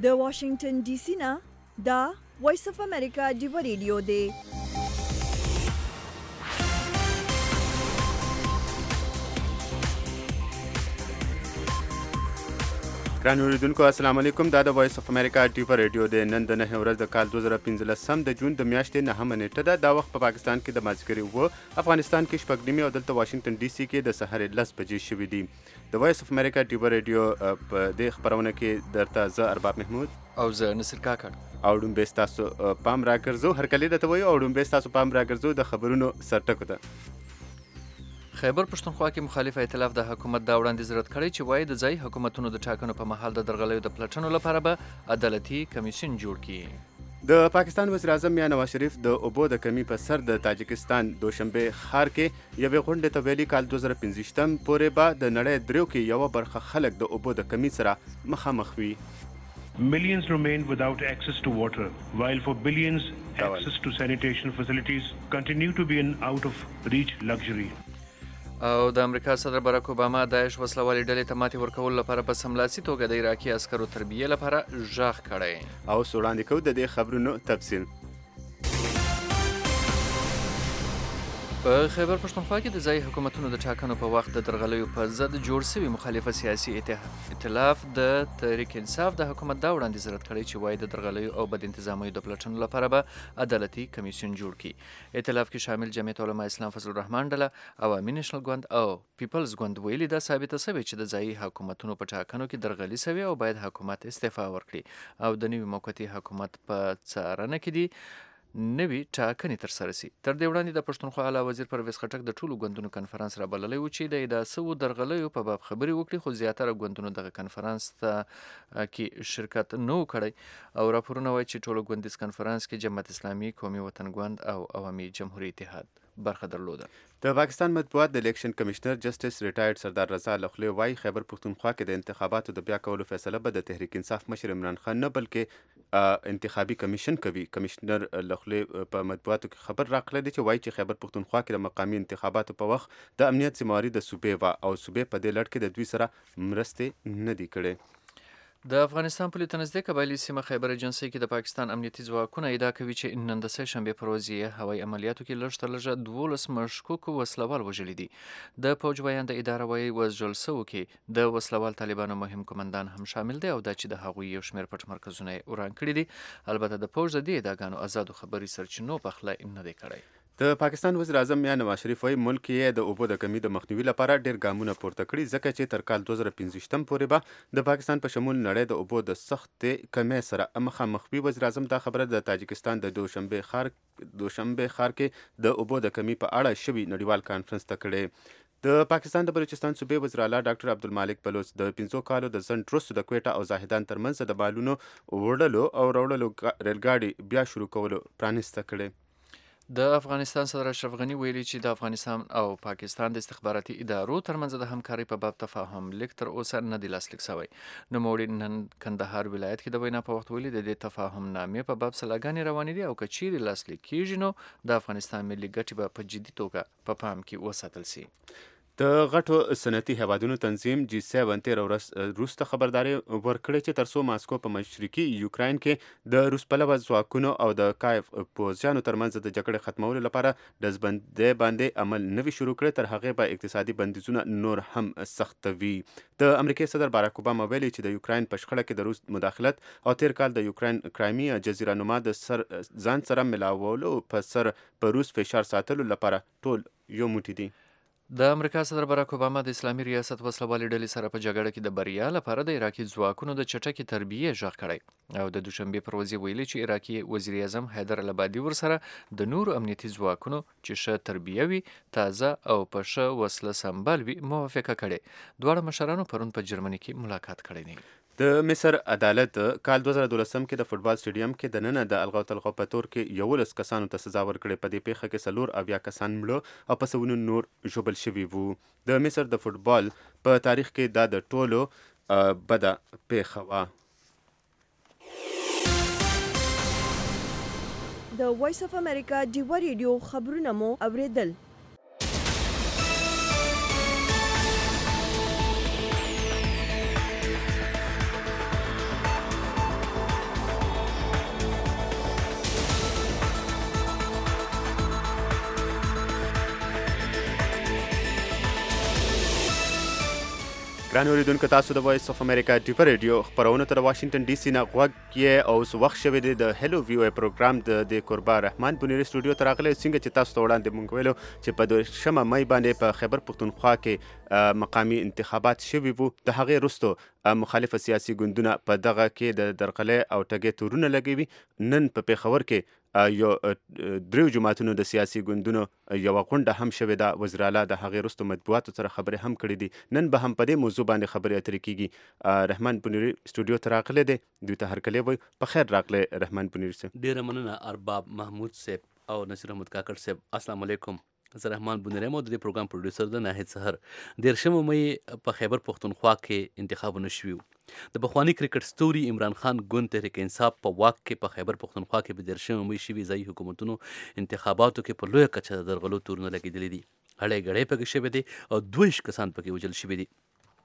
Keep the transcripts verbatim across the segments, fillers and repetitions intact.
د واشنگټن ډي سي نه دا وایس اف امریکا ډیو ریډیو دی. ګران اوریدونکو السلام علیکم. دا د وایس اف امریکا ډیو ریډیو دی. نن د نهه ورځ د کال دوه زره پنځلسم د جون د میاشتې نهمه نیټه ده. دا وخت په پاکستان کې د مازدیګر اوه، افغانستان کې شپږ نیمې او دلته واشنگټن ډي سي کې د سهار لس بجې شوي دي. د وایس اف امریکا ډیو ریډیو په دې خپرونه کې درته زه ارباب محمود او زه نصر کاکړ او ډومبې ستاسو پام راګرځو. هرکلی درته وایو او ډومبې ستاسو پام راګرځو د خبرونو سرټکو ته. خیبر پښتونخوا کې مخالف ائتلاف د حکومت دا وړاندیز رد کړی چې وایي د ځایي حکومتونو د ټاکنو په مهال د درغلیو د پلټنو لپاره به عدالتي کمیسیون جوړ کړي. د پاکستان وزیر اعظم میاں نواز شریف د اوبو د کمی په سر د تاجکستان دوشنبه ښار کې یوې غونډې ته ویلي کال دوه زره پنځویشتم پورې به د نړۍ دریو کې یوه برخه خلک د اوبو د کمی سره مخامخ وي. Millions remain without access to water, while for billions access to sanitation facilities continue to be an out of reach luxury. او د امریکا صدر باراک اوباما داعش وسلوالې ډلې ته ماتې ورکولو لپاره په سملاسي توګه د عراقي عسکرو تربیې لپاره غږ کړی. او وړاندې کوو د دې خبرونو تفصیل. په خیبر پښتونخوا کې د ځایي حکومتونو د ټاکنو په وخت د درغلیو په ضد جوړ شوي مخالفه سیاسي ائتلاف د تحریک انصاف د حکومت دا وړاندیز رد کړی چې وایي د درغلیو او بد انتظامیو د پلټنو لپاره به عدالتي کمیسیون جوړ کړي. ائتلاف کې شامل جمعیت علما اسلام فضل الرحمن ډله، عوامي نېشنل ګوند او پیپلز ګوند ویلي دا ثابته شوې چې د ځایي حکومتونو په ټاکنو کې درغلي شوې او باید حکومت استعفا ورکړي او د نوي موقتي حکومت په څارنه کې دي نوي ټاکنې ترسره شي. تر دې وړاندې د پښتونخوا اعلی وزیر پرویز خټک د ټولو ګوندونو کنفرانس رابللی و چې د ادعا شوو درغلیو په باب خبرې وکړي، خو زیاتره ګوندونو دغه کنفرانس ته کې شرکت نه و کړی او راپورونه وایي چې ټولو ګوندیز کنفرانس کې جماعت اسلامي، قومي وطن ګوند او عوامي جمهوریت اتحاد برخه درلوده. د پاکستان مطبوعات د الیکشن کمشنر جسټس ریټایرډ سردار رضا لخلې وایي خیبر پښتونخوا کې د انتخاباتو د بیا کولو فیصله به د تحریک انصاف مشر عمران خان نه بلکې انتخابي کمیشن کوي. کمشنر لخلې په مطبوعاتو کې خبر راغلی دی چې وایي چې خیبر پښتونخوا کې د مقامي انتخاباتو په وخت د امنیت ذمہواري د صوبې وه او صوبې په دې لړ کې د دوی سره مرستې نه دي کړې. د افغانستان پولې ته نږدې قبایلي سیمه خیبر ایجنسۍ کې د پاکستان امنیتي ځواکونه ادعا کوي چې نن د سه شنبې په ورځ یې هوایي عملیاتو کې لږ تر لږه دولس مشکوکو وسلوال وژلي دي. د پوج بیان د اداره وایي وژل شوو کې د وسلوال طالبانو مهم قمندان هم شامل دی او دا چې د هغوی یو شمېر پټ مرکزونه یې وران کړي دي. البته د پوج د دې ادعاګانو ازادو خبري سرچینو پخلی نه دی کړی. د پاکستان وزیر اعظم میاں نواز شریف وایي ملک یې د اوبو د کمی د مخنیوي لپاره ډیر ګامونه پورته کړي، ځکه چې تر کال دوه زره پنځویشتم پورې به د پاکستان په شمول نړۍ د اوبو د سختې کمی سره مخامخ وي. وزیر اعظم دا خبره د تاجکستان د دوشنبه ښار دوشنبه ښار کې د اوبو د کمی په اړه شوي نړیوال کانفرنس ته کړې. د پاکستان د بلوچستان صوبې وزیر اعلی ډاکټر عبدالمالک بلوچ د پنځو کالو د ځنډ وروسته د کویټه او زاهدان ترمنځ د بالونو وړلو او راوړلو ریلګاډي بیا شروع کولو پرانیسته کړې. د افغانستان صدر اشرف غني ویلي چې د افغانستان او پاکستان د استخباراتي ادارو ترمنځ د همکارۍ په باب تفاهم لیک تر اوسه نه دی لاسلیک شوی. نوموړي نن کندهار ولایت کې د وینا په وخت ویلي د دې تفاهم نامې په باب سلاګانې روانې دي او که چیرې لاسلیک کیږي نو د افغانستان ملي ګټې به په جدي توګه په پام کې وساتل شي. د غټو صنعتي هیوادونو تنظیم جی سیون تېره ورځ وروسته خبرداری ورکړې چې تر څو ماسکو په مشرقي یوکراین کې د روس پلوه ځواکونو او د کایف پوځیانو ترمنځ د جګړې ختمولو لپاره ډزبندۍ باندې عمل نوي شروع کړي، تر هغې به اقتصادي بندیزونه نور هم سختوي. د امریکې صدر باراک اوباما ویلي چې د یوکراین په شخړه کې د روس مداخلت او تیر کال د یوکراین کرایمیا جزیره نما د سر ځان سره ملاولو په سر په روس فشار ساتلو لپاره ټول یو موټی دي. د امریکا صدر باراک اوباما د اسلامي ریاست وسلوالې ډلې سره په جګړه کې د بریا لپاره د عراقي ځواکونو د چټکې تربیې غږ کړی او د دوشنبې پر ورځ ویلي چې عراقي وزیر اعظم حیدر العبادي ورسره د نورو امنیتي ځواکونو چې ښه تربیه وي، تازه او په ښه وسله سمبال وي موافقه کړې. دواړه مشرانو پرون په جرمني کې ملاقات کړی دی. د مصر عدالت کال دوه زره دولسم کې د فوټبال سټیډیم کې د ننه د الغاو تلغاو په تور کې یولس کسانو ته سزا ورکړې. په دې پیښه کې څلور اویا کسان مړه او په سوونو نور ژوبل شوي وو. د مصر د فوټبال په تاریخ کې دا د ټولو بده پیښه وه. د وایس اف امریکا ډیو ریډیو خبرونه مو اوریدل. ګران اوریدونکو تاسو د وایس اف امریکا ډیپر ریډیو خبرونه تر واشنگټن ډي سي نه غوږ کې او اوس وخت شوی دی د هلو ویو پروګرام د د قربا رحمان بنيري سټوډیو ته راغلی څنګه چې تاسو ته وړاندې مونږ ویلو چې په دوشنبه مې باندې په خیبر پښتونخوا کې مقامی انتخابات شوي وو د هغې وروسته مخالفه سیاسي ګوندونه په دغه کې د درقلۍ او ټګۍ تورونه لګوي. نن په پېښور کې یو دریو جماعتونو د سیاسي ګوندونو یوه غونډه هم شوې ده. وزیر اعلی د هغې وروسته مطبوعاتو سره خبرې هم کړې دي. نن به هم په دې موضوع باندې خبرې اترې کیږي. رحمان بنيري سټوډیو ته راغلی دی، دوی ته هرکلی وایي. په خیر راغلی رحمان بنيري صاحب. ډېره مننه ارباب محمود صاحب او نصیر احمد کاکړ صاحب. السلام علیکم. زه رحمان بنيري یم او د دې پروګرام پروډیوسر د ناهید سحر. دېرشمه مې په خیبر پښتونخوا کې انتخابونه شوي وو. د پخواني کرکټ ستوري عمران خان ګوند تحریک انصاف په واک کې په خیبر پښتونخوا کې په دېرشمه مې شوي ځایي حکومتونو انتخاباتو کې په لویه کچه د درغلو تورونه لګېدلي دي. هړۍ ګړۍ پکې شوی دی او دوه کسان پکې وژل شوي دي.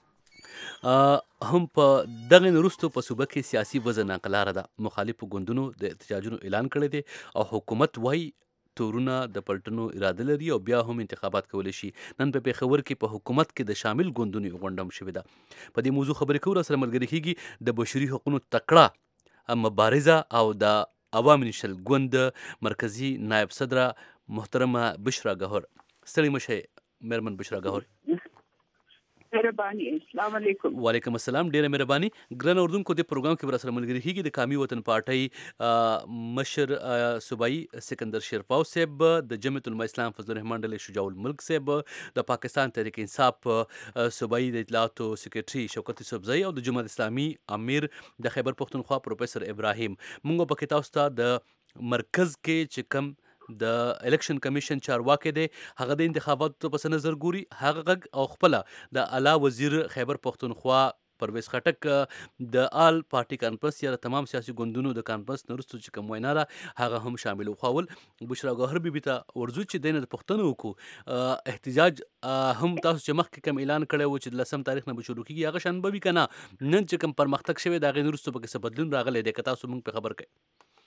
هم په دغه وروسته په صوبه کې سیاسي وضع ناقلاره ده. مخالفو ګوندونو د احتجاجونو اعلان کړی دی او حکومت وایي تورونه د پلټنو اراده لري او بیا هم انتخابات کولی شي. نن په پېښور کې په حکومت کې د شامل ګوندونو یو غونډه هم شوې ده. په دې موضوع خبرې کوو. راسره ملګري کېږي د بشري حقونو تکړه مبارزه او د عوام نیشنل ګوند مرکزي نایب صدره محترمه بشرا ګهور. ستړي مه شئ مېرمن بشرا ګهور. مهرباني. السلام علیکم. وعلیکم السلام. ډیره مهرباني. ګران اردوونکو د پروګرام کې ورسره ملګري کېږي د قومي وطن پارټۍ مشر صوبایي سکندر شیرپاو صاحب، د جمعیت العلماء اسلام فضل الرحمن ډلې شجاع الملک صاحب، د پاکستان تحریک انصاف صوبایي د اطلاعاتو سکرټري شوکت یوسفزئی او د جمهوریت اسلامي امیر د خیبر پښتونخوا پروفیسر ابراهیم. موږ پکې تاسو ته د مرکز کې چې کوم د الیکشن کمیشن چارواکي دی هغه د انتخاباتو په نظر ګوري، هغه غږ او خپله د اعلی وزیر خیبر پښتونخوا پرویز خټک د آل پارټي کانفرنس یا د تمام سیاسي ګوندونو د کانفرنس نه وروسته چې کوم وینا ده هغه هم شامل وخوول. بشرا ګوهر بیبي ته ورځو چې دی نه د پوښتنه وکړو احتجاج هم تاسو چې مخکې کوم اعلان کړی و چې د لسم تاریخ نه به شروع کېږي هغه شان به وي که نه؟ نن چې کوم پرمختګ شوی د هغې نه وروسته پکې څه بدلون راغلی دی که تاسو موږ پرې خبر کړئ؟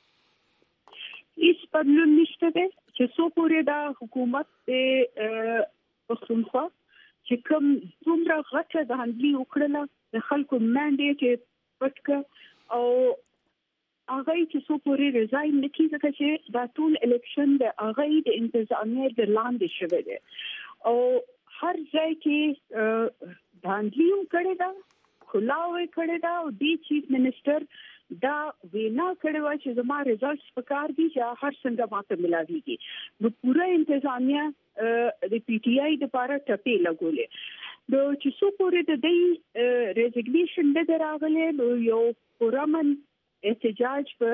هیڅ بدلون نشته دی چې څو پورې دا حکومت د پښتونخوا چې کوم دومره غټه دهاندلي وکړله د خلکو منډیټ یې پټ کړه او هغه چې څو پورې ریزاین نه کړي ځکه چې دا ټول الیکشن د هغې د انتظامیې د لاندې شوی دی او هر ځای کې دهاندلي هم کړې ده، خلاو یې کړې ده او دی چیف منسټر دا وینا کړې وه چې زما ریزلټس پکار دي چې هر څنګه ماته ملاویږي. نو پوره انتظامیه د پی ټي آی دپاره ټپې لګولې نو چې څو پورې د دې ریزګنیشن نه دی راغلی نو یو پرامن احتجاج په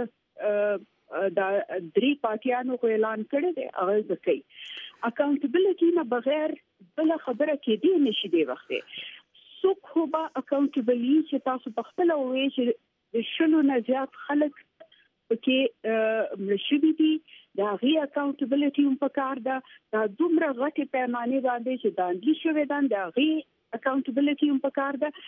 دا درې پارټیانو خو اعلان کړی دی هغه به کوي. اکاونټیبلټي نه بغیر بله خبره کېدی نشي دی وخت څوک خو به اکاونټیبل وي چې تاسو په خپله ووایئ چې د شلو نه زیات خلک پکې مړه شوي دي، د هغې اکاونټیبلټي هم پکار ده. دا دومره غټې پیمانې باندې چې داندلي شوې ده د هغې اکاونټیبلټي هم پکار ده.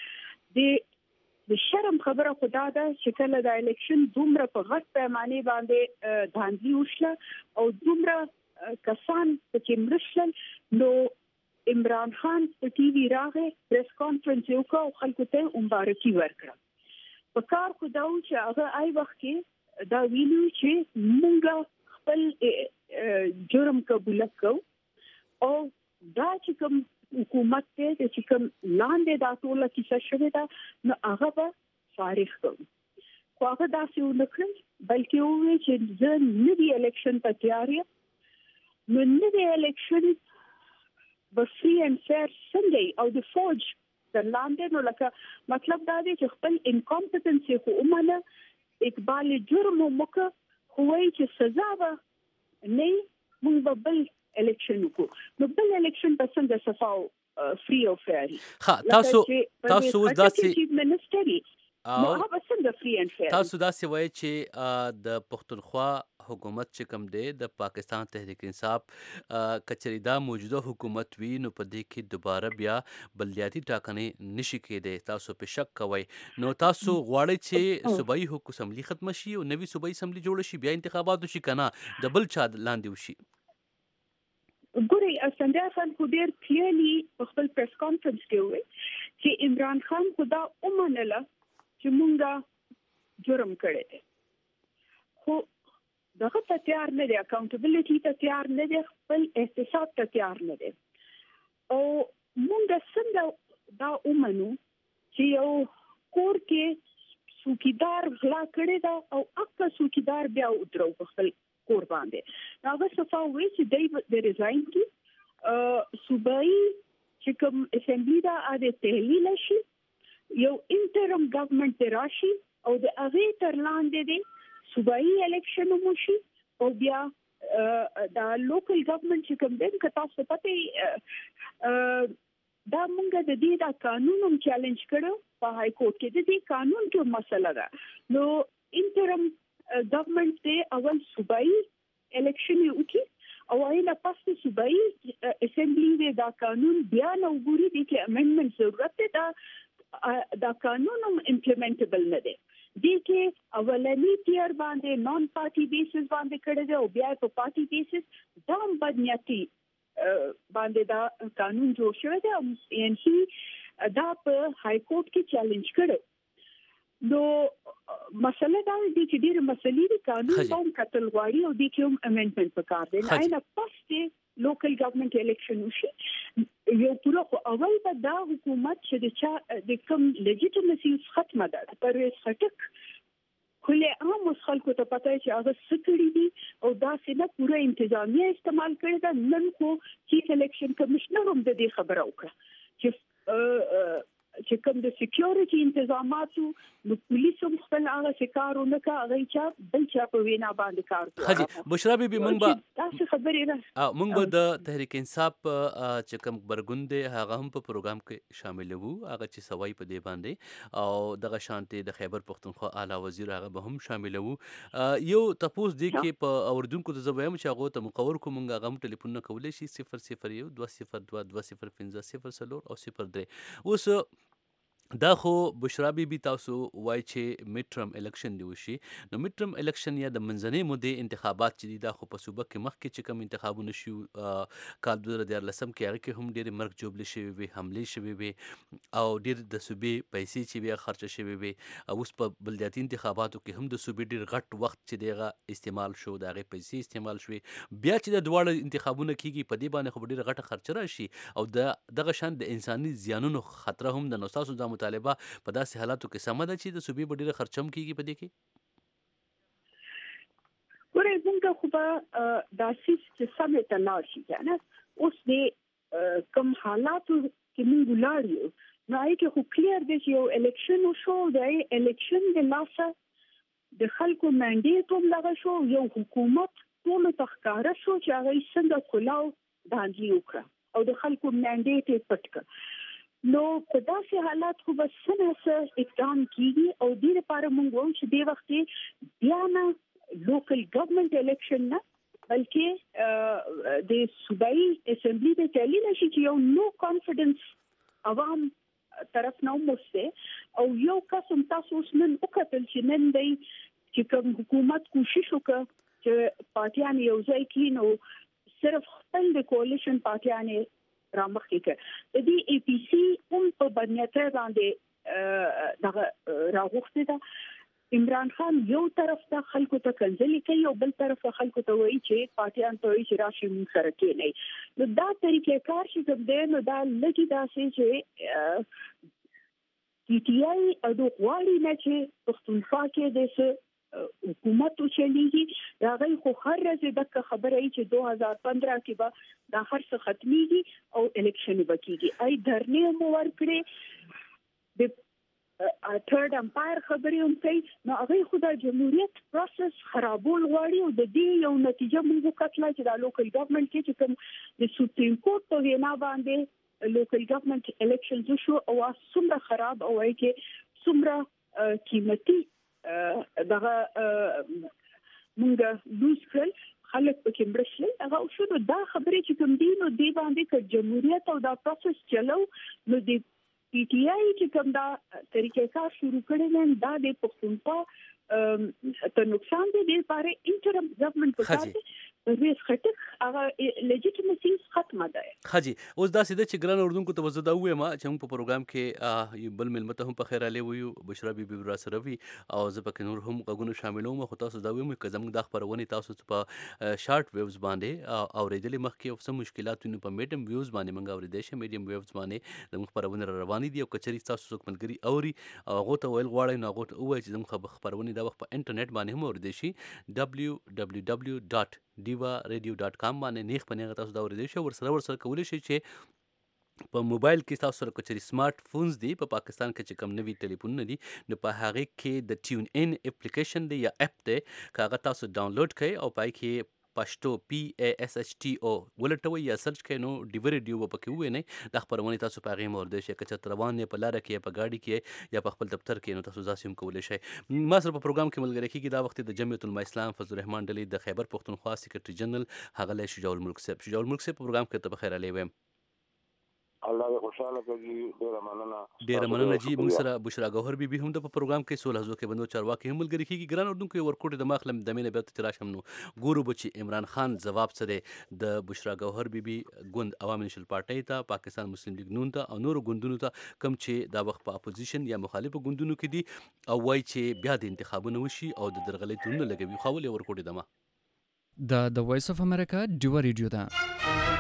د شرم خبره خو دا ده چې کله د الیکشن دومره په غټ پیمانې باندې داندلي وشله او دومره کسان پکې مړه شول نو عمران خان په ټي وي راغی، پریس کانفرنس یې وکړه او خلکو ته یې مبارکي ورکړه. په کار خو دا و چې هغه آی وخت کې دا ویلو چې موږ خپل جرم قبوله کوو او دا چې کوم حکومت دی چې کوم لاندې دا ټوله کیسه شوې ده نو هغه به فارغ کوو. خو هغه داسې ونه کړل بلکې وویل چې زه نوي الیکشن ته تیار یم. نو نوي الیکشن به فری اینډ فیر څنګه او د فوج تر لاندې نو لکه مطلب دا دی چې خپل انکامپټنسي خو ومنه، اقبال جرم وکړه خو وایي چې سزا به نه موږ به بل الیکشن وکړو. نو بل الیکشن به څنګه صفا او فری او فیر ښه تاسو تاسو اوس داسې چیف منسټر نو هغه به څنګه فری اینډ فیر تاسو داسې وایئ چې د پښتونخوا حکومت چې کوم دی د پاکستان تحریک انصاف کچري دا موجوده حکومت وي نو په دې کې دوباره بیا بلدیاتي ټاکنې نشي کېدی. تاسو په شک کوئ نو تاسو غواړئ چې صوبایي اسمبلی ختمه شي او نوي صوبایي اسمبلی جوړه شي بیا انتخابات وشي که نه د بل چا لاندې وشي؟ ګورئ اسفندیار خان خو ډېر کلیرلي په خپل پریس کانفرنس کې وویل چې عمران خان خدا ومنله چې مونږه جرم کړی دی، خو دغه ته تیار نه دی، اکاونټیبلټي ته تیار نه دی، خپل احتساب ته تیار نه دی. او مونږ څنګه دا ومنو چې یو کور کې څوکیدار غلا کړی دا او اکه څوکیدار بیا ودرو په خپل کور باندې. هغه صفه وی چې دی د ریزاین کی صوبایي چې کوم اسمبلی دا د تحلیل شي، یو انټرم ګورنمنت راشي او د هغه تر لاندې دی صوبایي الیکشن مو شي او بیا دا لوکل ګورنمنت چې کوم دی که تاسو پته دا مونږ د دې دا قانون هم چیلنج کړو په های کورټ کې. د دې قانون کې مسله ده نو انټرم ګورنمنت دی اول صوبایي الیکشن وکړي او ایله پس صوبایي اسمبلی دی دا قانون بیا نو ګوري دي چې امندمنت ضرورت دی، دا دا قانون هم امپلیمنټبل نه دی. دي کې اولنی تیر باندې نون پارټي بیسس باندې کړی دی او بیا په پارټي بیسس دا بدنیتی باندې دا قانون جوړ شوی دی. ان هی دا په های کورټ کې چیلنج کړو. نو مسله دا دی چې ډېر مسلې دي قانون هم کتل غواړي او د کوم امندمنت پکار دی. نه پس چې لوکل ګورنمنت الیکشن وشي یو پوره خو اول به دا حکومت چې د چا د کوم لیجیټیمسي ختمه ده پر سټک کله عام خلکو ته پته چې هغه سکړي دي او دا څنګه پوره انتظامیه استعمال کړی دا. نن خو چیف الیکشن کمشنر هم د دې خبره وکړه چې چې کوم د سکیورټي انتظاماتو نو پولیس هم خپل هغه شکار نه کا هغه چې بل چا په وینا باندې کار کوي. حاجی بشرا بیبي مونږ به تاسو خبرې نه مونږ به د تحریک انصاف چې کوم برګوند هغه هم په پروګرام کې شامل وو، هغه چې سوای په دی باندې او دغه شانتي د خیبر پختونخوا اعلی وزیر هغه به هم شامل وو. یو تپوس دی کې په اوردونکو ته زویم چې هغه ته مقور کوم هغه هم ټلیفون نه کولای شي صفر صفر یو دوه صفر دوه دوه صفر پنځه صفر څلور او صفر درې. اوس دا خو بشرا بیبي تاسو وای چې میډ ټرم الیکشن دی وشي، نو میډ ټرم الیکشن یا د منځنۍ مودې انتخابات چې دي دا خو په صوبه کې مخکې چې کوم انتخابونه شو کال دوه زره دیارلسم کې هغه کې هم ډېرې مرګ جوړې شوې وي، حملې شوې وي او ډېر د صوبې پیسې چې بیا خرچه شوې وي. اوس په بلدیاتي انتخاباتو کې هم د صوبې ډېر غټ وخت چې دغه استعمال شو، د هغې پیسې استعمال شوې. بیا چې د دواړه انتخابونه کېږي په دې باندې خو ډېره غټه خرچه راشي او د دغه شان د انساني زیانونو خطره هم د نوستاسو دا مطالبه په داسې حالاتو کې سمه ده چې د صوبې به ډېره خرچه هم کېږي په دې کې. ګورئ موږ خو به داسې چې سمې ته لاړ شي کنه. اوس د کوم حالاتو کې موږ ولاړ یو نو هغې کې خو کلیر دی چې یو الیکشن وشو، د الیکشن د لاسه د خلکو منډیټ هم دغه شو، یو حکومت ټولو ته ښکاره شو چې هغه څنګه کلاو دهاندلي وکړه او د خلکو منډیټ یې پټ کړه. نو په داسې حالات خو به څه نه څه اقدام کېږي او دې لپاره موږ وایو چې دې وخت بیا نه لوکل ګورنمنت الیکشن نه بلکې د صوبایي اسمبلی د تحلیل شي چې یو نو کانفیډنس عوام طرف نه وموسته او یو قسم تاسو اوس نن وکتل چې نن دی چې کوم حکومت کوشش وکړه چې پارټیان یو ځای کړي نو صرف خپل د کولیشن پارټیان رامخکې کړ. د دې ای پی سی هم په بدنیته باندې دغه راغوښتې ده. عمران خان یو طرف ته خلکو ته کنځلې کوي او بل طرف ته خلکو ته وایي چې پارټیان ته وایي چې راشي موږ سره کېنئ. نو دا طریقې کار چې کوم دی نو دا لږې داسې چې پی ټي آی او د غواړي نه چې پښتونخوا کې د حکومت وچلیږي دا غي خو هر ورځ دغه خبره ای چې دوه هزار پندرہ کې به دا هر څه ختميږي او الیکشن وکړي. ای درنه مو ورکړي د تھرد امپایر خبرې هم کوي نو هغه خو د جمهوریت پروسس خرابول غواړي او د دې یو نتیجه موږ کتلای چې د لوکل ګورنمنت کې چې کوم د سپریم کورټ په وینا باندې لوکل ګورنمنت الیکشنز شو او څومره خراب او ای کې څومره قیمتي دغه مونږ لوز کړل خلک پکې مړشل هغه شو. دا خبرې چې کوم دي نو دی باندې ک جمهوریت او دا پروسس چلو نو د پی ټی آی چې کوم دا طریقې کار شروع کړي نه دا د پښتونخوا ته نقصان دی. د لپاره انټرم ګورنمنت په کار ریس خټک هغه لیجیټیمیسي ختمه ده. خاجي اوس دا سیده چې ګران اردوونکو ته وزدا وې ما چې موږ په پروګرام کې یو بل ملمت هم په خیر علي ویو بشرا بي بي را سره وي او زه پکې نور هم غوونه شاملوم خو تاسو دا ویم چې زموږ د خبرونه تاسو په شارټ ویوز باندې اوریدلې مخکې او سم مشکلات په میډیم ویوز باندې موږ اوریدې شه میډیم ویوز باندې زموږ خبرونه روانې دي او کچري تاسو څوک ملګری اوري هغه ته ویل غواړي نو هغه ته وایي چې زموږ خبرونه دا وخت په انټرنیټ باندې هم اوریدې شي دبليو دبليو دبليو ډاټ ډیوا ریډیو ډاټ کام باندې نیخ پنه تاسو دا اوریدئ شو ورسره ورسره کولی شئ چې په موبایل کې تاسو سره کچري سمارټ فونز دی په پاکستان کې چې کم نوي ټلیفون دي نو په هغه کې د ټیون ان اپلیکیشن دی یا اپ دی کاغه تاسو ډاونلوډ کړئ او پای کې پښتو پی ای اس ایچ ټی او ولټوي یا سرچ کړئ نو ډیو ریډیو په کې وې نه د خبرونه تاسو په هغه مورد شي کچ روان په لار کې په گاډي کې یا په خپل دفتر کې نو تاسو ځاسم کولای شئ. ما سره په پروګرام کې ملګری کیږي دا وخت د جمعیت العلماء اسلام فضل الرحمن ډلې د خیبر پښتونخوا سیکریټری جنرال هغه له شجاع الملک صاحب. شجاع الملک صاحب په پروګرام کې ته بخیر علي ویم. الله دې خوشاله کړي. ډیره مننه ډیره مننه جی. موږ سره بشرا گوهر بي بي هم د پروګرام کې سول حضور کې بندو چارواکي هم ملګری کیږي. ګران اردوونکو ورکوټ د مخلم د مینه بیت تراشم نو ګورو بچي عمران خان جواب څه د بشرا گوهر بي بي ګوند عوامي نشل پارټي ته پاکستان مسلم لیگ نون ته او نور ګوندونو ته کم چې دا وخت په اپوزیشن یا مخالف ګوندونو کې دي او وای چې بیا د انتخابونو وشي او د درغلي تونه لګوي خو ول ورکوټ دمه د د وایس اف امریکا ډیو ریډیو ده.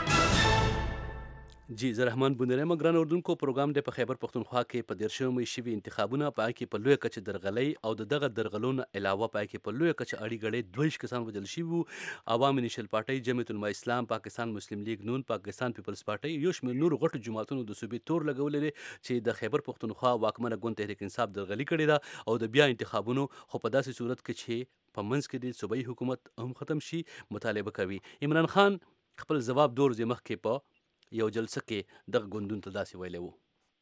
جی زه رحمان بندرم ګران اردوونکو پروګرام د په خیبر پښتونخوا کې په دیر شوی شوی انتخابونه پای کې په لوی کچ درغلي او دغه درغلون علاوه پای کې په لوی کچ اړي غړي دویش کسان وجل شي وو عوامي نشل پارټي جمعیت العلماء اسلام پاکستان مسلم لیگ نون پاکستان پیپلز پارټي یو شمېر نور غټ جماعتونو د صوبې تور لګولې چې د خیبر پښتونخوا واکمنه ګوند تحریک انصاف درغلي کړي دا او د بیا انتخابونو خو په داسې صورت کې چې په منځ کې د صوبایي حکومت هم ختم شي مطالبه کوي. عمران خان خپل جواب دور زمخ کې په یو جلسه کې دغه ګوندون ته داسې ویلی وو.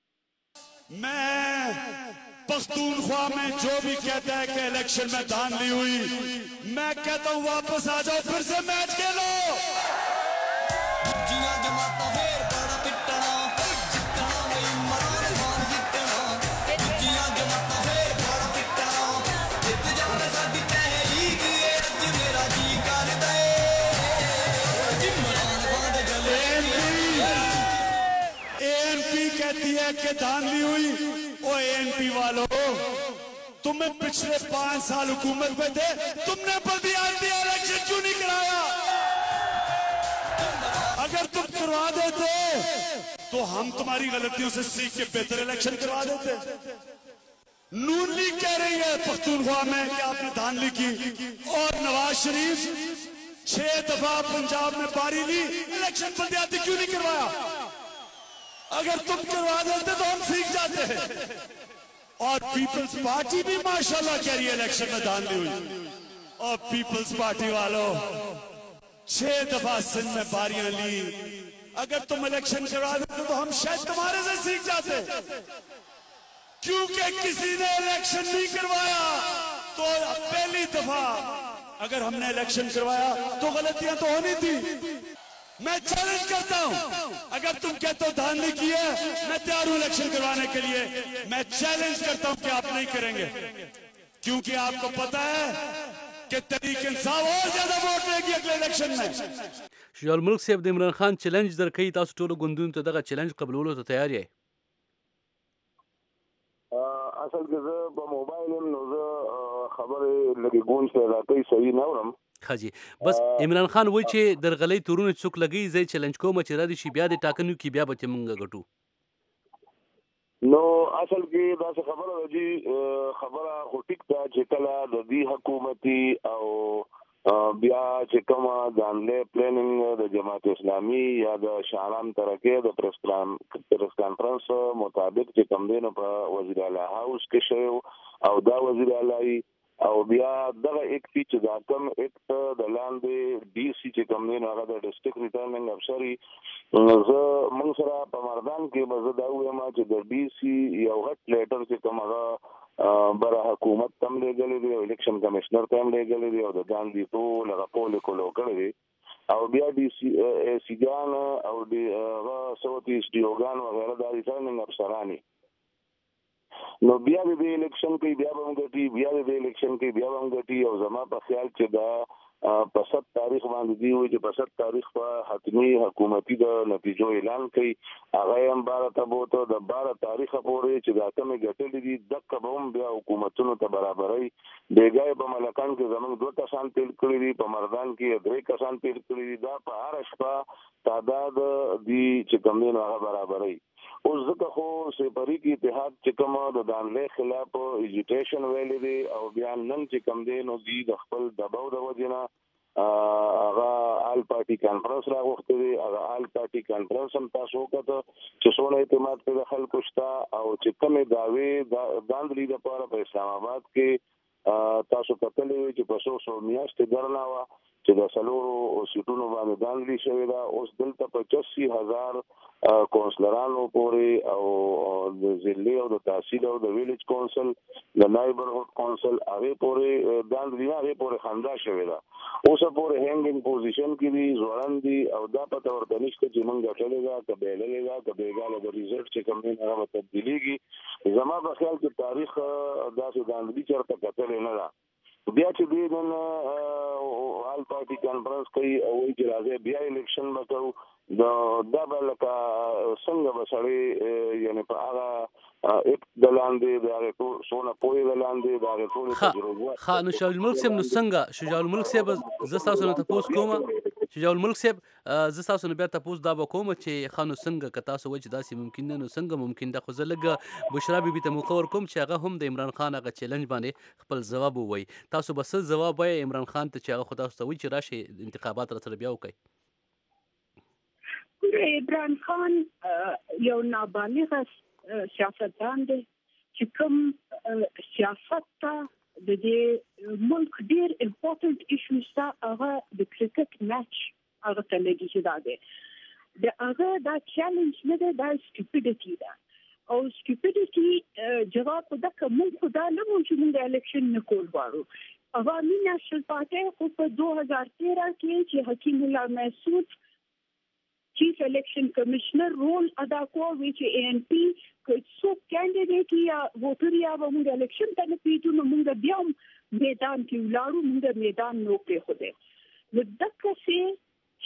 मैं पख्तूनख्वा में जो भी कहता है कि इलेक्शन में धांधली हुई मैं कहता हूँ वापस आ जाओ फिर से मैच खेलो. कहती है कि धांधली हुई. ओ एएनपी वालों तुम्हें पिछले पांच साल हुकूमत में थे तुमने बल्दियात दिया इलेक्शन क्यों नहीं कराया? अगर तुम करवा देते तो हम तुम्हारी गलतियों से सीख के बेहतर इलेक्शन करवा देते. नून लीग कह रही है पख्तूनख्वा में कि आपने धांधली की और नवाज शरीफ छह दफा पंजाब में बारी ली इलेक्शन बल्दियाती क्यों नहीं करवाया? अगर तुम करवा देते तो हम सीख जाते हैं. और पीपल्स पार्टी भी माशाल्लाह कह रही है इलेक्शन में धांधली हुई. और पीपल्स पार्टी वालों छह दफा सिंध में बारियां ली. अगर तुम इलेक्शन करवा देते तो हम शायद तुम्हारे से सीख जाते. क्योंकि किसी ने इलेक्शन नहीं करवाया तो पहली दफा अगर हमने इलेक्शन करवाया तो गलतियां तो होनी थी. मैं चैलेंज करता हूं अगर तुम कहते हो धांधली की है मैं तैयार हूं इलेक्शन करवाने के लिए. मैं चैलेंज करता हूं कि आप नहीं करेंगे क्योंकि आपको पता है कि तहरीक इंसाफ और ज्यादा वोट लेगी अगले इलेक्शन में. شجاع الملک صاحب د عمران خان چیلنج درکې تاسو ټول ګوندونو ته دغه چیلنج قبولولو ته تیار یې؟ اصل کې زه په موبایل نو زه خبرې لګي ګون څه راځي صحیح نه ورم. خاجي بس عمران خان وای چې درغلي تورونه څوک لګي زي چیلنج کوم چې را دي شي بیا د ټاکنو کې بیا به موږ غټو. نو اصل کې دا څه خبره راځي خبره خو ټیک ده چې کله د دې حکومتي او بیا چې کومه ځانله پلانینګ د جماعت اسلامي یا د شاعران ترکه د پریس کانفرنس مطابق چې کوم دینو په وزیر اعلی هاوس کې شوی او دا وزیر اعلی او بیا دغه ایک پی چې دا کوم ایک د لاندې ډي سي چې کوم دی هغه د ډسټریکټ ریټرنینګ افسر زه موږ سره په مردان کې به زه دا وایم چې د ډي سي یو غټ لیټر چې کوم هغه بر حکومت تم لګلې دی او الیکشن کمشنر تم لګلې دی او د ګاندي ټول هغه پول کولو کړی او بیا ډي سي سی ګان او د هغه سوتي سټیوګان وغیرہ د ریټرنینګ افسرانی نو بیا د الیکشن کې بیا هم غټي بیا د الیکشن کې بیا هم غټي او زما په خیال چې دا په ست تاریخ باندې دی وي چې په ست تاریخ په حتمی حکومتي د نتیجو اعلان کوي. هغه هم بار ته بوته د بار تاریخ پورې چې دا کومې ګټلې دي دغه به هم بیا حکومتونو ته برابرۍ. بیګای په ملکان کې زموږ دوه کسان تیر کړي دي، په مردان کې درې کسان تیر کړي دي. دا په هر شپه تعداد دی چې کوم دی هغه برابرۍ. اوس ځکه خو سپری کې اتحاد چې کوم د دانلې خلاف ایجیټیشن ویلې دي او بیا نن چې کوم دی نو دی د خپل دباو د وجنه هغه آل پارټي کانفرنس راغوښته دي. هغه آل پارټي کانفرنس هم تاسو وکړه چې څونه اعتماد په خلکو شته او چې کومې داوی د داندلي لپاره په اسلام آباد کې تاسو کتلې چې په څو څو میاشتې درنه وه چې د څلورو سیټونو باندې داندلي شوې ده. اوس دلته پچاسی هزار کونسلرانو پورې او د ضلعي او د تحصیل او د ویلیج کونسل د نایبرهوډ کونسل هغه پورې داندلي هغه پورې خندا شوې ده. اوس پورې هینګینګ پوزیشن کې دي، ځوړند دي او دا پته ورته نشته چې موږ ګټلې ده که بیللې ده که بیګاله د ریزلټ چې کوم دی هغه به تبدیلېږي. زما په خیال کې تاریخ داسې داندلي چېرته کتلې نه ده. بیا چې دوی نن آل پارټي کانفرنس کوي او وایي چې راځي بیا الیکشن به کوو، دا به لکه څنګه به سړی یعنې په هغه اکټ د لاندې د هغې ټول څونه پوهې د لاندې د هغې ټولې تجربه ښه. نو شجاع الملک صاحب نو څنګه شجاع الملک صاحب زه ستاسو نه تپوس کوم شجاع الملک صاحب زه ستاسو نه بیا تپوس دا به کوم چې ښه نو څنګه که تاسو وایئ چې داسې ممکن نه نو څنګه ممکن ده. خو زه لږ بشرا بیبي ته موقع ورکوم چې هغه هم د عمران خان هغه چیلنج باندې خپل ځواب ووایي. تاسو به څه ځواب وایئ عمران خان ته چې هغه خو تاسو ته وایي چې راشئ انتخابات راسره بیا وکړئ؟ عمران خان یو نابالغه سیاستدان دی چې کوم سیاست ته د دې ملک ډېر امپورټنټ ایشوز ته هغه د کرکټ میچ هغه ته لګي چې دا دی د هغه دا چیلنج نه دی، دا سټوپیډیټي ده. او سټوپیډیټي جواب په دغه مونږ خو دا نه وایو چې مونږ الیکشن نه کول غواړو. عوامي نیشنل پارټي خو په دو هزار تیرہ کې چې حکیم الله محسود چیف الیکشن کمشنر رول ادا کوو چې اے ان پی که څوک کینډیډیټ یا ووټر یا به موږ الیکشن ته نه پیټو نو موږ بیا هم میدان کې ولاړو، موږ میدان نو پرېښودی. نو دقسې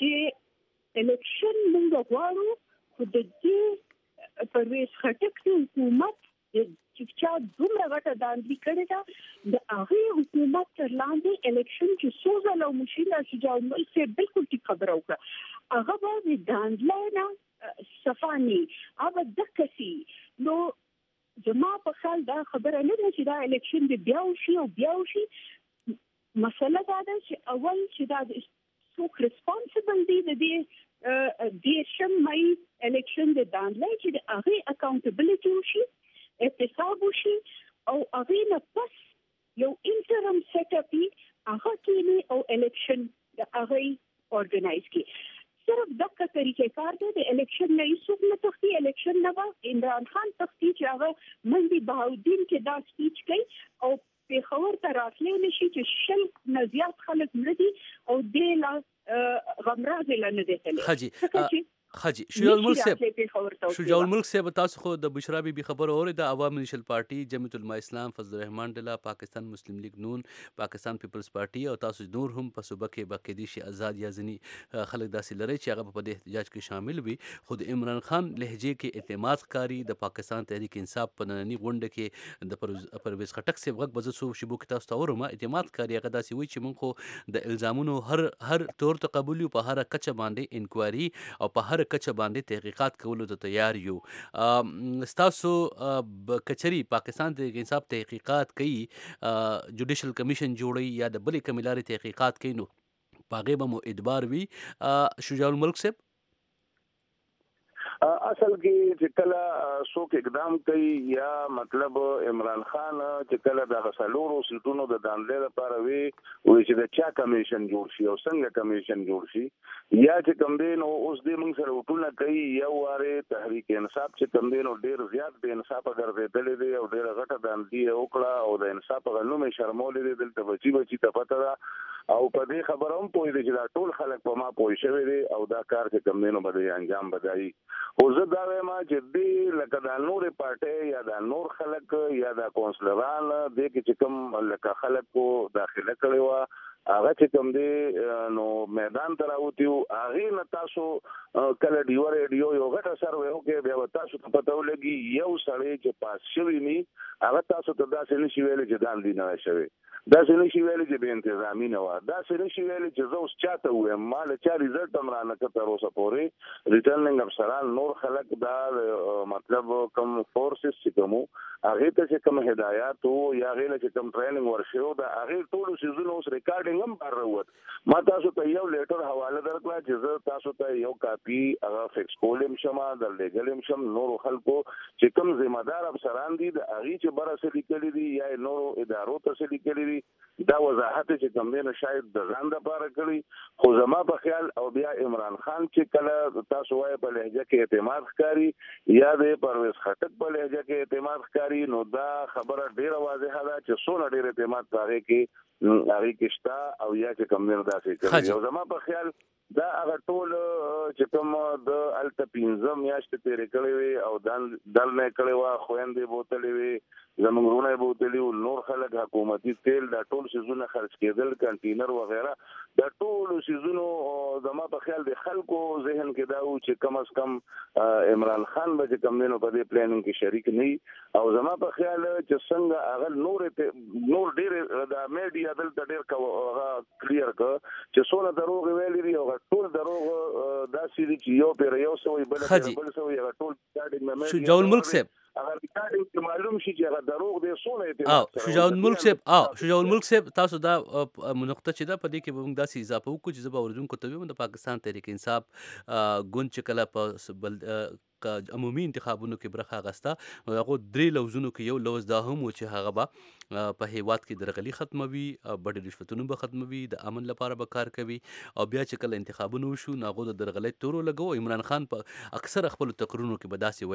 چې الیکشن موږ غواړو خو د دې پرویز خټک د حکومت چې چا دومره غټه داندلي کړې ده د هغې حکومت تر لاندې الیکشن چې څو ځله وشي دا شجاع الملک صاحب بالکل ټیک خبره وکړه. هغه به د داندلی نه صفا نه هغه به دقسې. نو زما په خیال دا خبره نه ده چې دا الیکشن د بیا وشي او بیا وشي. مسله دا ده چې اول چې دا څوک ریسپانسبل دی د دې دیرشم مئی الیکشن د داندلی چې د هغې اکاونټبلیټي وشي، احتساب وشي او هغې نه پس یو انټرم سیټ اپ وي هغه کېني او الیکشن د هغې ارګنایز کړي. صرف دغه طریقې کار دی. د الیکشن نه هیڅوک نه تښتي. الیکشن نه به عمران خان تښتي چې هغه منډي بهاودین کې دا سپیچ کوي او پېښور ته راتلی نه شي چې شل نه زیات خلک مړه دي او دې لا غمرازې لا نه دی تللی. خاجي شجاع الملک صاحب شجاع الملک صاحب تاسو خو د بشرا بیبي خبره اورېده. عوامي نیشنل پارټي، جمعیت العلماء اسلام، فضل الرحمان ډله، پاکستان مسلم لیگ نون، پاکستان پیپلز پارټي او تاسو نور هم په صوبه کې باقاعدي شي آزاد یا ځینی خلک داسې لري چې هغه په دې احتجاج کې شامل وي. خو د عمران خان لهجې کې اعتماد ښکاري. د پاکستان تحریک انصاف په نننۍ غونډه کې د پرویز خټک صاحب غږ به زه څو شیبو کې تاسو ته اورم اعتماد ښکاري. هغه داسې وایي چې موږ خو د الزامونو هر هر طور ته قبول یو، په هر کچه باندې انکوایري او په هر کچه باندې تحقیقات کولو ته تیار یو. ستاسو کچري پاکستان تحریک انصاف تحقیقات کوي، جوډیشل کمیشن جوړوي یا د بلې کومې لارې تحقیقات کوي نو په هغې به مو اعتبار وي. شجاع الملک صاحب اصل کې چې کله څوک اقدام کوي یا مطلب عمران خان چې کله د غسلورو سیټونو د داندلې لپاره وی وی چې د چا کمیشن جوړ شي او څنګه کمیشن جوړ شي یا چې کوم دی نو اوس دې موږ سره وټونه کوي یو واره تحریک انصاف چې کوم دی نو ډیر زیات د انصاف ګرځېدلې دی او ډیر غټه داندلې وکړه او د انصاف غنومې شرمولې دی دلته بچي بچي ته پته ده او په دې خبره هم پوه دی چې دا ټول خلک په ما پوه شوي دي او دا کار چې کوم دی نو به انجام بدایي. خو زه دا وایم چې دې لکه دا نورې پارټۍ یا دا نور خلک یا دا کونسلران دې کې چې کوم لکه خلکو داخله کړې وه هغه چې کوم دی نو میدان ته راوتیو هغې نه تاسو کله ډیو ریډیو یو غټه سروې وکړئ بیا تاسو ته پته ولګي یو سړی چې پاس شوی ني هغه تاسو ته داسې نشي ویلی چې داندې نه شوی داسې نشي ویلی چې بې انتظامي نه وه داسې نشي ویلی چې زه اوس چاته ووایم ما له چا ریزلټ هم رانه که تر اوسه پورې ریټرننګ افسران نور خلک دا مطلب کوم فورسز چې کوم وو هغې ته چې کوم هدایات وو یا هغې له چې کوم ټریننګ ورشوی وو د هغې ټولو څیزونو اوس ریکارډینګ هم بهر راووت ما تاسو ته یو لیټر حواله درکړه چې زه تاسو ته یو کاپي هغه فکس کولی هم شم در لیږلی هم شم نورو خلکو چې کوم ذمه دار افسران دي د هغې چې بره څه لیکلي دي یا نورو ادارو ته څه لیکلي دي دا وضاحت چې کوم دی نه شاید د ځان دپاره کړي خو زما په خیال او بیا عمران خان چې کله تاسو وایي په لهجه کې اعتماد ښکاري یا د پرویز خټک په لهجه کې اعتماد ښکاري نو دا خبره ډیره واضحه ده چې څونه ډیر اعتماد په هغې کې هغې کې شته او یا چې کوم دی نو داسې کوي او زما په خیال دا هغه ټول چې کوم د هلته پنځه میاشتې تېرې کړې وې او دل نه یې کړې وه خویندې بوتلې وې زموږ وروڼه یې بوتلي وو نور خلک حکومتي تیل دا ټول څیزونه خرڅ کېدل کنټینر وغیره دا ټولو څیزونو زما په خیال د خلکو ذهن کې دا و چې کم از کم عمران خان به چې کوم دی نو په دې پلانینګ کې شریک نه وي او زما په خیال چې څنګه هغه نور نور ډېرې د میډیا دلته ډېر کلیر کړه چې څونه دروغ ویلي دي او ټول دروغ داسې دي چې یو پېره یو سوی بل پېره بل سوی هغه ټول شجاع الملک صاحب اگر ریکارډینګ معلوم شي چې هغه دروغ دی څونه اعتماد او شجاع الملک صاحب او شجاع الملک صاحب تاسو دا نقطه چې دا په دې کې به موږ داسې اضافه وکړو چې زه به اورېدونکو ته ویم د پاکستان تحریک انصاف ګوند چې کله په عمومي انتخابونو کې برخه اخیسته نو هغو درې لوزونو کې یو لوز دا هم و چې هغه به په هیواد کې درغلي ختموي بډې رشوتونه به ختموي د امن لپاره به کار کوي او بیا چې کله انتخابونه وشو نو هغو د درغلۍ تورو لګو عمران خان په اکثر خپلو تقریرونو کې به داسې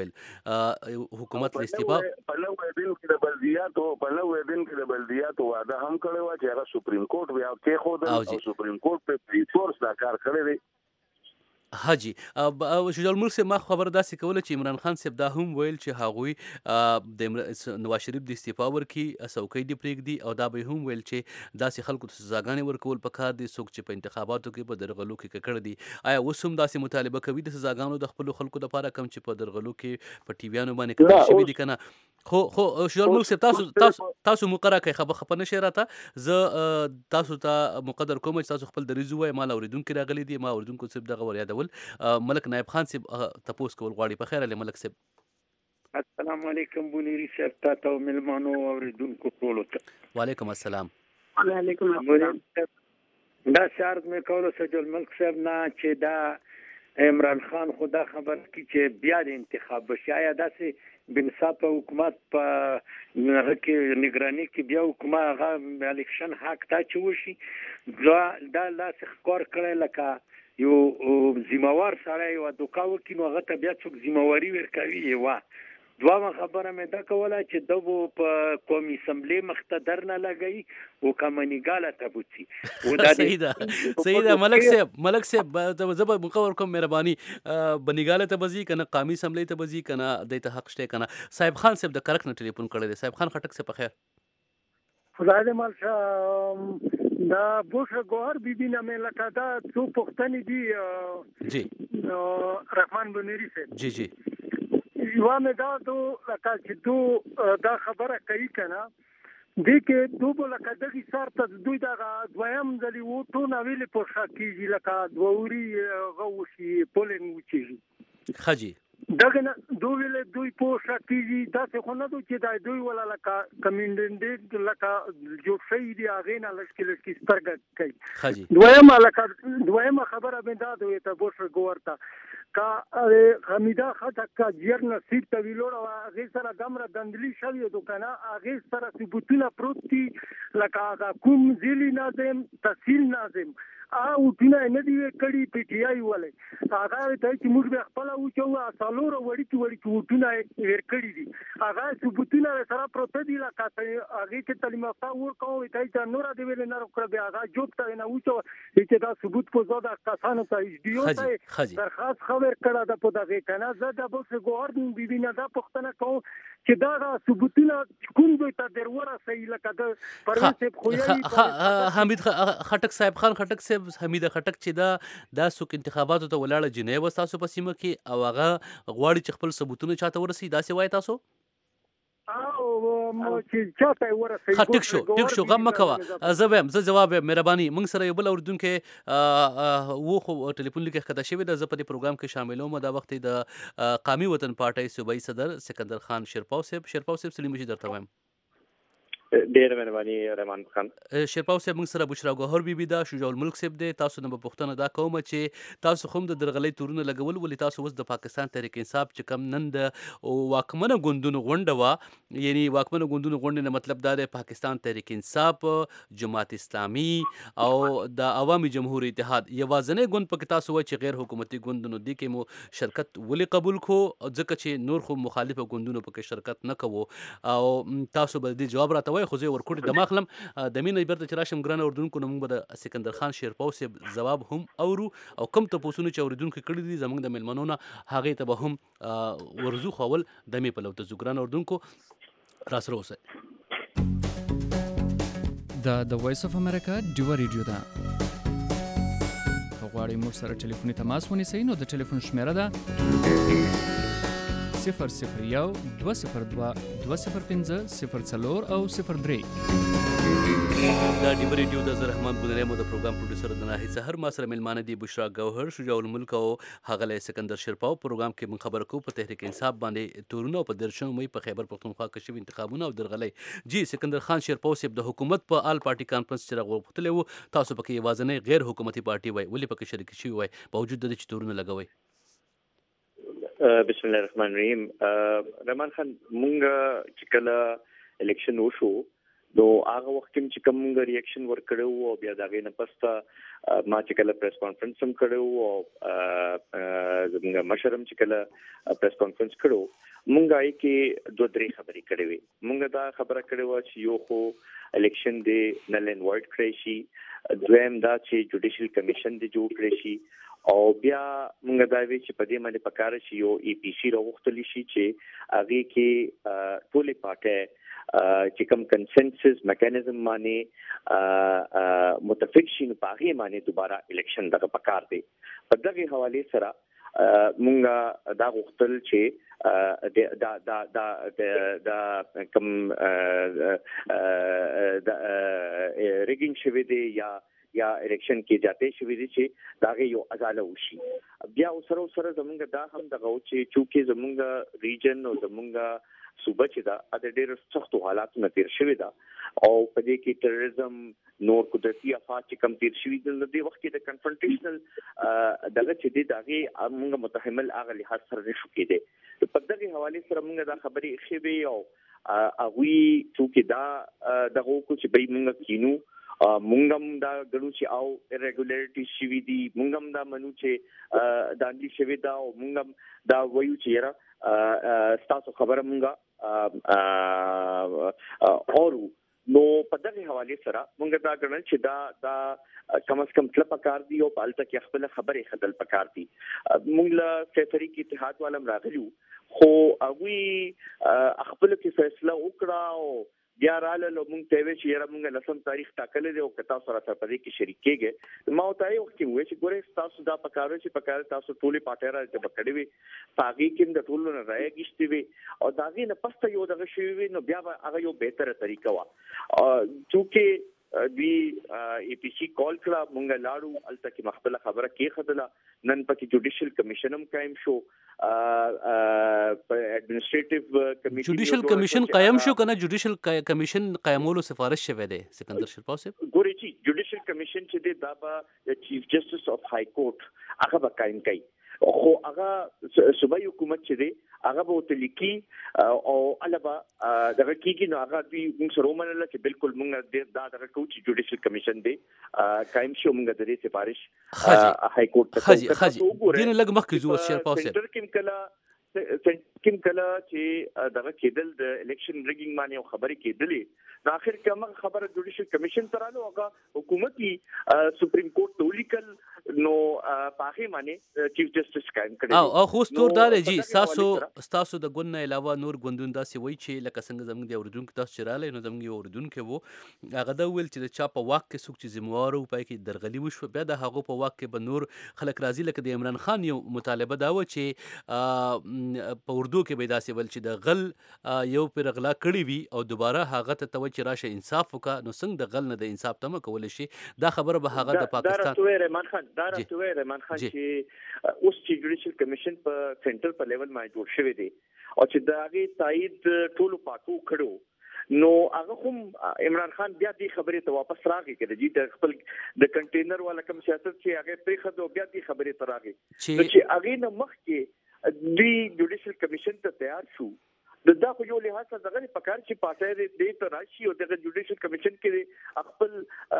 ویل حکومت له استعفا په نوې دین کې د بلدیاتو په نوې دین کې د بلدیاتو واده هم کړی وه چې هغه سپریم کورټ بیا کېښودل او سپریم کورټ په پریفورس دا کار کړی دی حاجی شجاع الملک صاحب ما خبر داسې کوله چې عمران خان صاحب دا هم ویل چې هغوی د نواز شریف د استعفا ورکړي څوکۍ دې پرېږدي او دا به هم ویل چې داسې خلکو ته سزاګانې ورکول پکار دي څوک چې په انتخاباتو کې په درغلو کې ککړ دي آیا اوس هم داسې مطالبه کوي د سزاګانو د خپلو خلکو دپاره کم چې په درغلو کې په ټي ویانو باندې کتل شوي دي که نه خو خو شجاع الملک صاحب تاسو تاسو تاسو مقرره کوئ خبر خفه نه شئ راته زه تاسو ته مقدر کوم چې تاسو خپل دریځ ووایئ ما له اورېدونکي راغلي دي ما اورېدونکو صرف دغه ور یادول ملک نایب خان صاحب تپوس کول غواړي په خیر علي ملک صاحب السلام علیکم بونیری صاحب تاسو او ملمانو اوریدونکو ټولو ته وعلیکم السلام وعلیکم السلام دا شرط مې کولو شجاع الملک صاحب نه چې دا عمران خان خدا خبر کی چې بیا د انتخاب بشي آیا داسې بنصاف حکومت په هغه کې نگرانی کې بیا حکومت هغه الیکشن حق تا چې وشي دا لاس ښکار کړی لکه یو ذمہوار سړی یو دوکه وکړي نو هغه ته بیا څوک ذمہواري ورکوي یوه دوامه خبره مې دا کوله چې دغو په قومي اسمبلۍ مخته در نه لګوي او که منیګاله ته بوځي صحیح ده صحیح ده ملک صاحب ملک صاحب زه به مقور کوم مهرباني بنیګاله ته به ځي که نه قومي اسمبلۍ ته به ځي که نه دی ته حق شته که نه صاحب خان صاحب د کرک نه ټلیفون کړی دی صاحب خان خټک صاحب په خیر خدای دې مال شه دا بوشه ګوهر بیبي نه مې لکه دا څو پوښتنې دي جی رحمان بنيري صاحب جی جی یوه مې دا دو لکه چې دو دا خبره کوي که نه دې کې دو به لکه دغې سر ته دوی دغه دویم ځلې و ټونه ویلې پوښه کېږي لکه دوه وري هغه وشي پولینګ وچېږي ښه جي دغه نه دوی ویلې دوی پوښه کېږي داسې خو نه دو چې دا دوی ولا لکه کمینډنډېټ لکه جوړ شوي دي هغې نه لږکې لږکې سترګه کوي ښه جي دویمه لکه دویمه خبره مې دا دوی ته بوشه ګور ته که حمیده خټک که جیر نصیر ته ویلوړه وه هغې سره دومره دندلي شوې دو که نه هغې سره ثبوتونه پروت دي لکه هغه کوم ځیلي ناظم تحصیل ناظم ا وټونه نه دی کړي پی ټی آی ولې هغه ته چې موږ به خپل او چې سالور وړي چې وړي وټونه ور کړی دي هغه ثبوتونه سره پروت دي لکه هغه چې تعلیم یافته ورکو ته چې نور دی ویل نه کړ به هغه جوب ته نه وچو چې دا ثبوت په زاده کسانو ته ایډیو ته درخواست خبر کړه د په دغه کنه زه د بوس ګوردن بيبینه دا پښتنه کوم چې دا ثبوتونه کوم دوی ته دروره صحیح لکه د پرویز خویي حمید خټک صاحب خان خټک صاحب حمید خټک چې دا د سوک انتخاباتو ته ولاړه جنیو تاسو په سیمه کې او هغه غواړي چې خپل ثبوتونه چاته ورسي دا سی وای تاسو او مو چې چاته ورسي ټیک شو ټیک شو غم مکوه زه وایم زه جواب مهرباني موږ سره یو بل اوردونکو وو خو ټلیفون لیکه خطا شوی د زپدي پروګرام کې شاملوم دا وخت د قومي وطن پارټي صوبایي صدر سکندر خان شیرپاو صاحب شیرپاو صاحب سلیم شي درته وایم ډیر مهرباني رحمان خان شیرپاو صاحب موږ سره بشرا ګوهر بیبي دا شجاع الملک صاحب دی تاسو نه پوښتنه دا کوم چې تاسو خو د درغلې تورونه لګول ولې تاسو اوس د پاکستان تحریک انصاف چې کم نن د واکمنه ګوندونو غونډه وا یعنی واکمنه ګوندونو غونډه نه مطلب دا دی پاکستان تحریک انصاف جماعت اسلامي او د عوامي جمهور اتحاد یوازنه ګوند په تاسو و چې غیر حکومتي ګوندونو دي کې مو شرکت ولې قبول کو ځکه چې نور خو مخالفه ګوندونو په شرکت نه کوو او تاسو به دې جواب راته خو زه ورکوټ د ماخلم د مینه بیرته چې راشم ګران اوردونکو نو موږ د سکندر خان شیرپاو صاحب جواب هم اورو او کم ته پوسونه چې اوردونکو کړي دي زموږ د ملمنو نه هغه ته به هم ورزو خول د می په لوت ګران اوردونکو را سره اوسه د د وایس اف امریکا ډیو ریډیو دا غواړئ موږ سره ټلیفوني تماس ونیسئ نو د ټلیفون شمیره ده صفر صفر یو دو صفر دو دو صفر پنځه صفر څلور او صفر درې دا ډیو ریډیو د رحمان بودنه مو د پروګرام پروډوسر د ناهي سحر ما سره ملمانه دي بشرا ګوهر شجاع الملک او هغه سکندر شیرپاو پروګرام کې من خبر کو په تحریک انصاف باندې تورونه په درشن مې په خیبر پختونخوا کې شوی انتخابونه او درغلې جی سکندر خان شیرپاو صاحب د حکومت په آل پارټي کانفرنس چې راغوښتل وو تاسو پکې یوازنه غیر حکومتي پارټي وای ولې پکې شریک شوی وای باوجود د تورونه لګوي بسم الله الرحمن الرحیم رحمان خان مونږ چې کله الیکشن وشو نو هغه وخت کې چې کوم ریاکشن ورکړو او بیا دغه نه پسته ما چې کله پریس کانفرنس هم کړو او زموږ مشرم چې کله پریس کانفرنس کړو مونږ یې کې دوه درې خبرې کړې وي مونږ دا خبره کړې و چې یو خو الیکشن دی نل اینڈ وایډ کړی شي دویم دا چې جوډیشل کمیشن دی جوړ کړی شي او بیا موږ دا وی چې په دې باندې پکاره شي یو ای پی سی راوختلی شي چې هغه کې ټولې پارټي چې کوم کنسنسس میکانیزم باندې متفق شي په هغه باندې دوباره الیکشن دغه پکار دی په دغه حواله سره مونږ دا غوښتل چې دا دا دا دا کوم ریګینګ شوی دی یا یا الیکشن کې جاته شوی دي چې داغه یو ازاله وشي بیا سره سره زمونږ دا هم دغه چې چونکې زمونږ ریجن او زمونږ صوبه چې دا د ډېر سختو حالاتو نه تیر شوی دا او په دې کې ټیرریزم نور قدرتي افات چې کم تیر شوی د دې وخت کې د کنفرنټیشنل دغه چې دی دغه موږ متحمل اغه لحاظ سره نشو کېده په دغه حواله سره موږ دا خبرې خېبي او اغوی چونکې دا دغه کو چې به موږ کینو مونږ هم دا ګړو چې او ارګولریټی شوی دي مونږ هم دا منو چې داندي شوی دا او مونږ هم دا وایو چې را تاسو خبره مونږه اورو نو په دغه حواله سره مونږ دا ګڼل چې دا دا کم از کم تل پکار دی او پالته کې خپل خبره خدل پکار دی مونږ له سفری کې اتحاد والم راغلیو خو اوی خپل کې فیصله وکړه او بیا رااله لو مونږ ته وی چې یاره مونږ لسم تاریخ ټاکل دی او کتا سره سره په دې کې شریک کېږي ما ته یو وخت وی چې ګوره تاسو دا پکاره چې پکاره تاسو ټولي پټه راځي په کډوي پاګي کې د ټولو نه راځي وي او داغي نه پسته یو دغه شی وي نو بیا هغه یو بهتره طریقه وا چې دوی ای پی سی کال کړه مونږ لاړو الته کې مخبله خبره کې خدله نن پکې جوډیشل کمیشن هم قائم شو ایڈمنسټریټیو کمیټي جوډیشل کمیشن قائم شو کنه جوډیشل کمیشن قائمولو سفارش شوه دی سکندر شیرپاو صاحب ګوري چې جوډیشل کمیشن چې دی دا به چیف جسټس اف های کورټ هغه به قائم کړي خو هغه صوبایي حکومت چې دی هغه به تلکی او البا دغه کیږي نو هغه دوی موږ سره ومنل چې بالکل موږ دا دغه کوو چې جوډیشل کمیشن دی قائم شو موږ د دې سفارش هاي کورټ ته خاجي خاجي دین لګ مخکې زو شیر پاوسه سنټر کې کله کوم کله چې دغه کېدل د الیکشن ریګینګ باندې خبرې کېدلې نو اخر کې موږ خبره جوډیشل کمیشن ترانو هغه حکومتي سپریم کورټ ته ولیکل نو پاخې باندې چیف جسټس قائم کړی او او خو ستوردار جی تاسو تاسو د ګوند نه علاوه نور ګوندون داسې وای چې لکه څنګه زموږ د اوردونکو تاسو چراله نو زموږ اوردونکو وو هغه دا ویل چې د چا په واک کې څوک چې ذمہوار وو پای کې درغلي وشو بیا د هغه په واک کې به نور خلک راځي لکه د عمران خان یو مطالبه دا و چې په اردو کې به داسې ول چې د غل یو پر غلا کړی وي او دوباره هغه ته توجه راشه انصاف وکا نو څنګه د غل نه د انصاف تم کول شي دا خبره به هغه د پاکستان دا راته رحمان خان دا راته رحمان خان چې اوس چې جوډیشل کمیشن په سنټر په لیول باندې جوړ شوی دی او چې دا غي تایید ټولو پاکو کړو نو هغه هم عمران خان بیا دې خبرې ته واپس راغی کړي چې د خپل د کنټینر والا کوم سیاست چې هغه پرې خدو بیا دې خبرې ته راغی چې هغه نه مخ کې دی جوډیشل کمیشن ته تیار شو د دا خو یو لحاظ سره دغه پکار چې پاتې دې ته راشي او دغه جوډیشل کمیشن کې خپل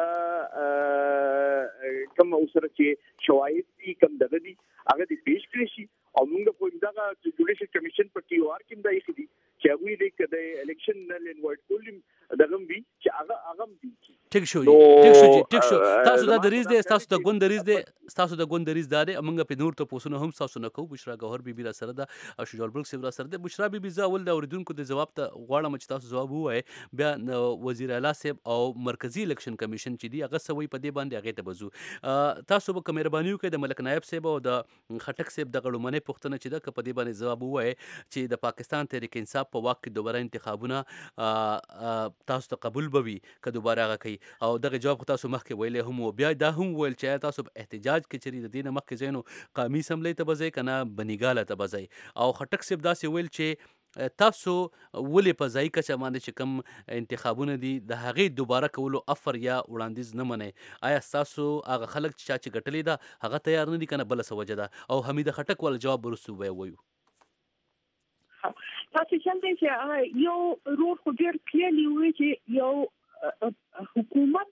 کوم اوسره چې شواهد دي کوم دغه دي هغه دې پیش کړی شي او موږ په دغه جوډیشل کمیشن په ټي او آر کې دا یې دي چې هغه دې کده الیکشن نل انوایټ کولم دغه وی چې هغه هغه دي ټیک شو ټیک شو ټیک شو تاسو دا دریز دي تاسو د ګوند دریز دي تاسو د ګوند دریز داري موږ په نور ته پوسونه هم تاسو نه کوو بشرا ګوهر بیبي را سره ده او شجاع البلق سره سره ده بشرا بیبي زاول د اوریدونکو د جواب ته غواړم چې تاسو جواب ووایي بیا وزیر اعلی صاحب او مرکزی الیکشن کمیشن چې دی هغه سوي په دې باندې هغه ته بزو تاسو به مهرباني وکړئ د ملک نائب صاحب او د خټک صاحب د غړومنې پښتنه چې د په دې باندې جواب ووایي چې د پاکستان تحریک انصاف په واک کې دوباره انتخابونه تاسو ته قبول بوي که دوباره هغه کوي او دغه جواب تاسو مخکې ویلې هم بیا دا هم ویل چې تاسو په احتجاج کې چری د دینه مخکې زینو قومي اسمبلی ته بځای کنه بنیګاله ته بځای او خټک صاحب داسې ویل چې تاسو ولې په ځای کچه باندې چې کوم انتخابونه دي د هغې دوباره کولو افر یا وړاندیز نه منئ آیا ستاسو هغه خلک چې چا چې ګټلې ده هغه تیار نه دي که نه بله څه وجه ده او حمید خټک ول جواب وروستو به وایو تاسو څنګه چې یو رول خو ډېر کلیرلی وایي چې یو حکومت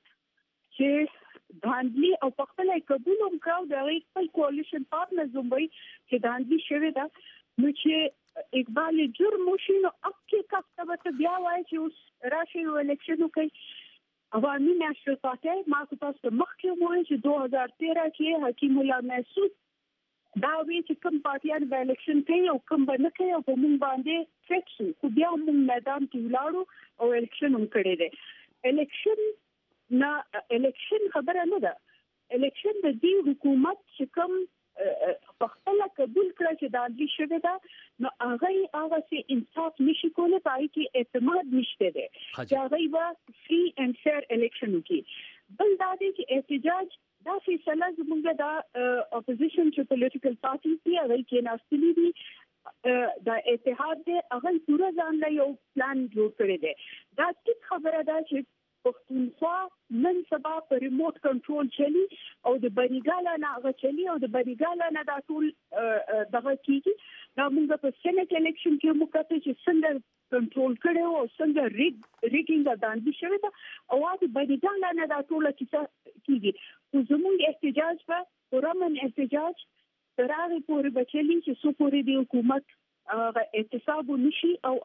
چې داندلی او په خپل قبول هم کاو د خپل کوالیشن پارتنرز هم وایي چې داندلی شوی ده نو چې اقبال جرم وشي نو اکې کفته به بیا وایي چې اوس راشي نو الیکشن وکړي عوامي نیشنل پارټي ما تاسو ته مخکې وایي چې دوه هزار تیرہ کې حکیم الله محسود دا وی چې کوم پارټیان به الیکشن کوي او کوم به نه کوي او په موږ باندې فکس شو خو بیا موږ میدان کې ولاړو او الیکشن هم کړی دی الیکشن نه الیکشن خبره نه ده الیکشن د دې حکومت چې کوم په خپل قبول کړ چې دا دې شوه ده نو هغه هغه چې انصاف نشي کولای پای کې اعتماد نشته ده چې هغه به فری اینڈ فیر الیکشن وکړي بل دا دی چې احتجاج دا فیصله زموږ د اپوزیشن چې پولیټیکل پارټي دي هغه کې ناستلي دي دا اتحاد دی هغه پورا ځان له یو پلان جوړ کړی دی دا ټیک خبره ده چې پښتونخوا نن سبا په ریموټ کنټرول چلی او د بریګاله نه هغه چلی او د بریګاله نه دا ټول دغه کیږي دا موږ په سېنات الیکشن کې موږ کته چې څنګه کنټرول کړو او څنګه ریګ ریګینګ باندې شوی دا او د بریګاله نه دا ټول کیږي خو زموږ احتجاج په پرمن احتجاج تر هغه پورې بچلی چې څو پورې د حکومت هغه اعتصاب نشي او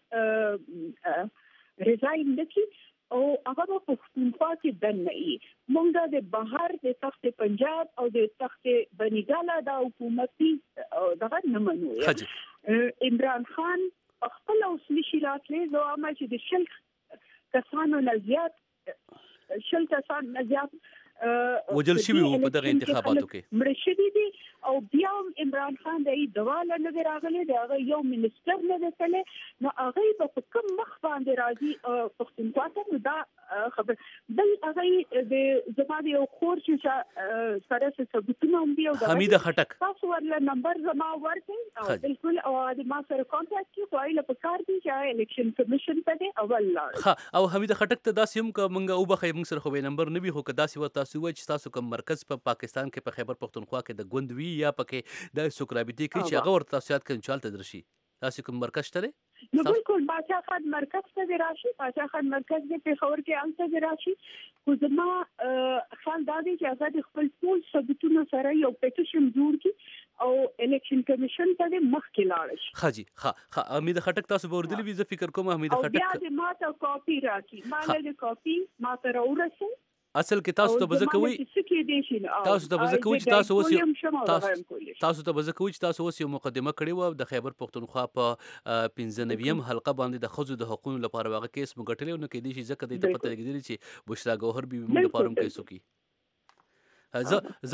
هغه ریزاین نکي او هغه په پښتونخوا کې دنه ای مونږ د بهر د تخت پنجاب او د تخت بنیګاله د حکومتي دغه نه منو عمران خان خپل اوسنی شیلاتله زوامه چې د شل کسانو نه زیات شل کسان نه زیات وجل شوی وو په دغه انتخاباتو کې مړ شوی دي او بیا عمران خان د دواله نه راغلی دی هغه یو منسټر نه دی نو هغه په کوم مخ باندې راځي پښتونخوا ته دا خبر بل هغه د زماده یو خور چې سره ثبوتونه هم دی او حمید خټک تاسو ورله نمبر زما ورته او بالکل او د ما سره کانټیکټ کی فایل په کار دی چې الیکشن کمیشن ته دی اول ها او حمید خټک ته داسې هم ک منګه او بخې موږ سره خو نمبر نه وي خو که داسې و تاسو و چې تاسو کوم مرکز په پاکستان کې په خیبر پختونخوا کې د ګوند وی یا پکې د سوکرابطي کې چې هغه ورته تاسو یاد کړئ چالت درشي تاسو کوم مرکز ته نو بالکل باچا خان مرکز ته راشي باچا خان مرکز د پیښور کې انځ ته راشي خو زما خیال دا دی چې هغه د خپل ټول ثبوتونو سره یو پټیشن جوړ کړي او الیکشن کمیشن ته مخکې لاړ شي. خاجي ها ها حمید خټک تاسو وردلی وی زه فکر کوم حمید خټک بیا د ماته کاپی راکړي مال د کاپی ماته راورسه اصل کې تاسو ته بزه کوي تاسو ته بزه کوي چې تاسو اوس تاسو ته بزه کوي چې تاسو اوس یو مقدمه کړې و د خیبر پښتونخوا په پنځه نویم حلقه باندې د خزو د حقوقو لپاره واغه کیس مګټلې نو کې دي چې ځکه د پته لګیدلی چې بشرا ګوهر بي موږ لپاره کیسو کی زه زه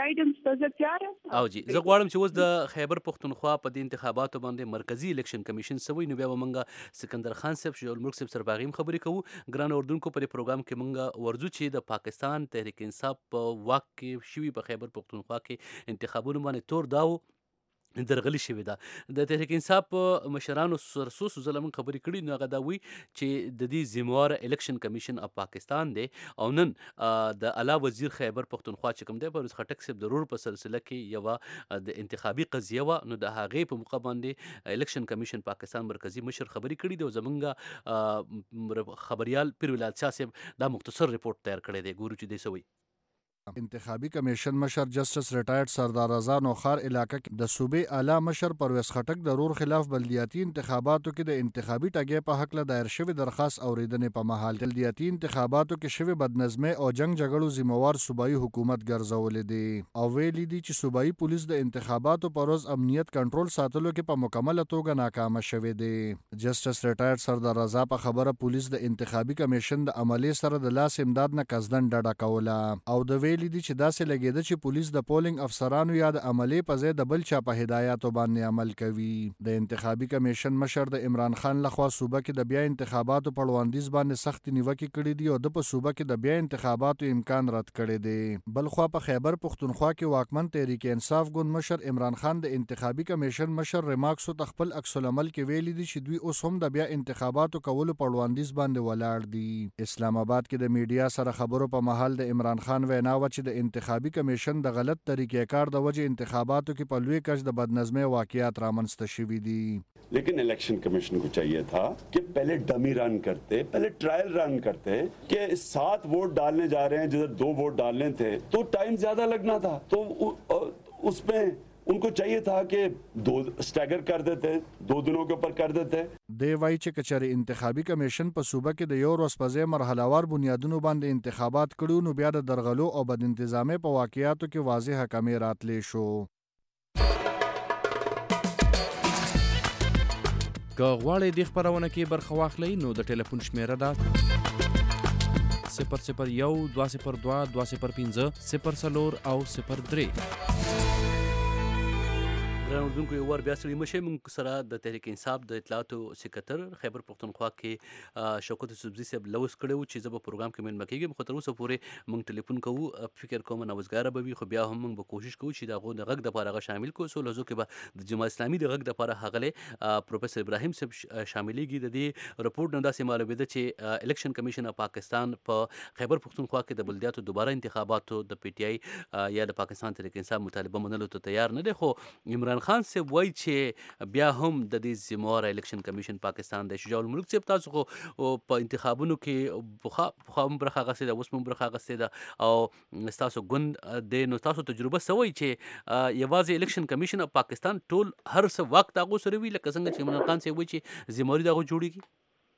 غواړم او جی زه غواړم چې اوس د خیبر پښتونخوا په د انتخاباتو باندې مرکزی الیکشن کمیشن سوي نو بیا ومنګه سکندر خان صاحب شجاع الملک صاحب سره باغیم خبرې کوو ګران اردوونکو په پروګرام کې مونږ ورزو چې د پاکستان تحریک انصاف په واک کې شوي په خیبر پښتونخوا کې انتخابونو باندې تور داو درغلی شوی دا د تحریک انصاف مشرانو سرسو زلمن خبرې کړي نو هغه دا وی چې د دې ذمہوار الیکشن کمیشن اف پاکستان دی او نن د اعلی وزیر خیبر پښتونخوا چې کوم دی پروز خټک صاحب ضرور په سلسله کې یو د انتخابي قضیه و نو د هغې په موقع باندې الیکشن کمیشن پاکستان مرکزی مشر خبرې کړي دی او زمونږ خبريال پیر ولایت شاه صاحب دا مختصر ریپورت تیار کړی دی ګورو چې دی سوي انتخابي کمیشن مشر جسټس ریټایرډ سردار رضا نوخار علاقه کې د صوبې اعلی مشر پرویز خټک د رور خلاف بلدیاتي انتخاباتو کې د انتخابي ټاګې په حق له دایر شوی درخواست اوریدنې په محل بلدیاتي انتخاباتو کې شوی بدنظمۍ او جنگ جګړو ذمہوار صوبایي حکومت ګرځولې دي او ویلي دي چې صوبایي پولیس د انتخاباتو پر ورځ امنیت کنټرول ساتلو کې په مکمله توګه ناکامه شوی دی. جسټس ریټایرډ سردار رضا په خبره پولیس د انتخابي کمیشن د عملي سره د لاس امداد نه قصدن ډډه کوله او د ویلي دي چې داسې لګیده چې پولیس د پولینګ افسرانو یا د عملي په ځای د بل چا په هدایاتو باندې عمل کوي. د انتخابي کمیشن مشر د عمران خان لخوا صوبه کې د بیا انتخاباتو په وړاندیز باندې سخت نیوکې کړې دي او د په صوبه کې د بیا انتخاباتو امکان رد کړی دی. بل خو په خیبر پښتونخوا کې واکمن تحریک انصاف ګوند مشر عمران خان د انتخابي کمیشن مشر ریمارکسو ته خپل عکس العمل کې ویلي دي چې دوی اوس هم د بیا انتخاباتو کولو په وړاندیز باندې ولاړ دي. اسلام آباد کې د میډیا سره خبرو په محل د عمران خان وینا و چې د انتخابي کمیشن د غلط طریقې کار د وجه انتخاباتو کې په لوی کچ د بدنظمۍ واقعیات رامنځته شوي دي. लेकिन इलेक्शन कमीशन को चाहिए था कि पहले डमी रन करते, पहले ट्रायल रन करते कि सात वोट डालने जा रहे हैं जिधर दो वोट डालने थे तो टाइम ज्यादा लगना था तो उसमें उनको चाहिए था कि दो स्टैगर कर देते, दो दिनों के ऊपर कर देते. دی وایي چې کچاري انتخابي کمیشن په صوبه کې د یو ورځ په ځای مرحلهوار بنیادونو باندې انتخابات کړو نو بیا د درغلو او بد انتظامۍ په واقعیاتو کې واضحه کمی راتلی شو. که غواړئ دې خپرونه کې برخه واخلئ نو د ټلیفون شمیره ده صفر صفر یو دوه صفر دوه دوه صفر پنځه صفر څلور او صفر درې. ګران اردوونکو یو وار بیا سړي مشه موږ سره د تحریک انصاف د اطلاعاتو سکرټر خیبر پښتونخوا کې شوکت یوسفزي صاحب لوس کړی و چې زه په پروګرام کې مېلمه کېږم خو تر اوسه پورې موږ ټلیفون کوو فکر کوم نوزګاره به وي خو بیا هم موږ به کوشش کوو چې د هغو د غږ دپاره هغه شامل کړو څو لحظو کې به د جماعت اسلامي د غږ دپاره هغلی پروفیسر ابراهیم صاحب شاملېږي. د دې رپورټ نه داسې معلومېده چې الیکشن کمیشن اف پاکستان په خیبر پښتونخوا کې د بلدیاتو دوباره انتخاباتو د پی ټي آی یا د پاکستان تحریک انصاف مطالبه منلو ته تیار نه دی خو عمران خان صاحب وایي چې بیا هم د دې ذمہوار الیکشن کمیشن پاکستان د شجاع الملک صاحب تاسو خو په انتخابونو کې پخوا هم برخه اخیستې ده اوس هم برخه اخیستې ده او ستاسو ګوند دی نو تاسو تجربه څه وایي چې یوازې الیکشن کمیشن اف پاکستان ټول هر څه وخت هغو سره وي لکه څنګه چې عمران خان صاحب وایي چې ذمہواري د هغو جوړېږي؟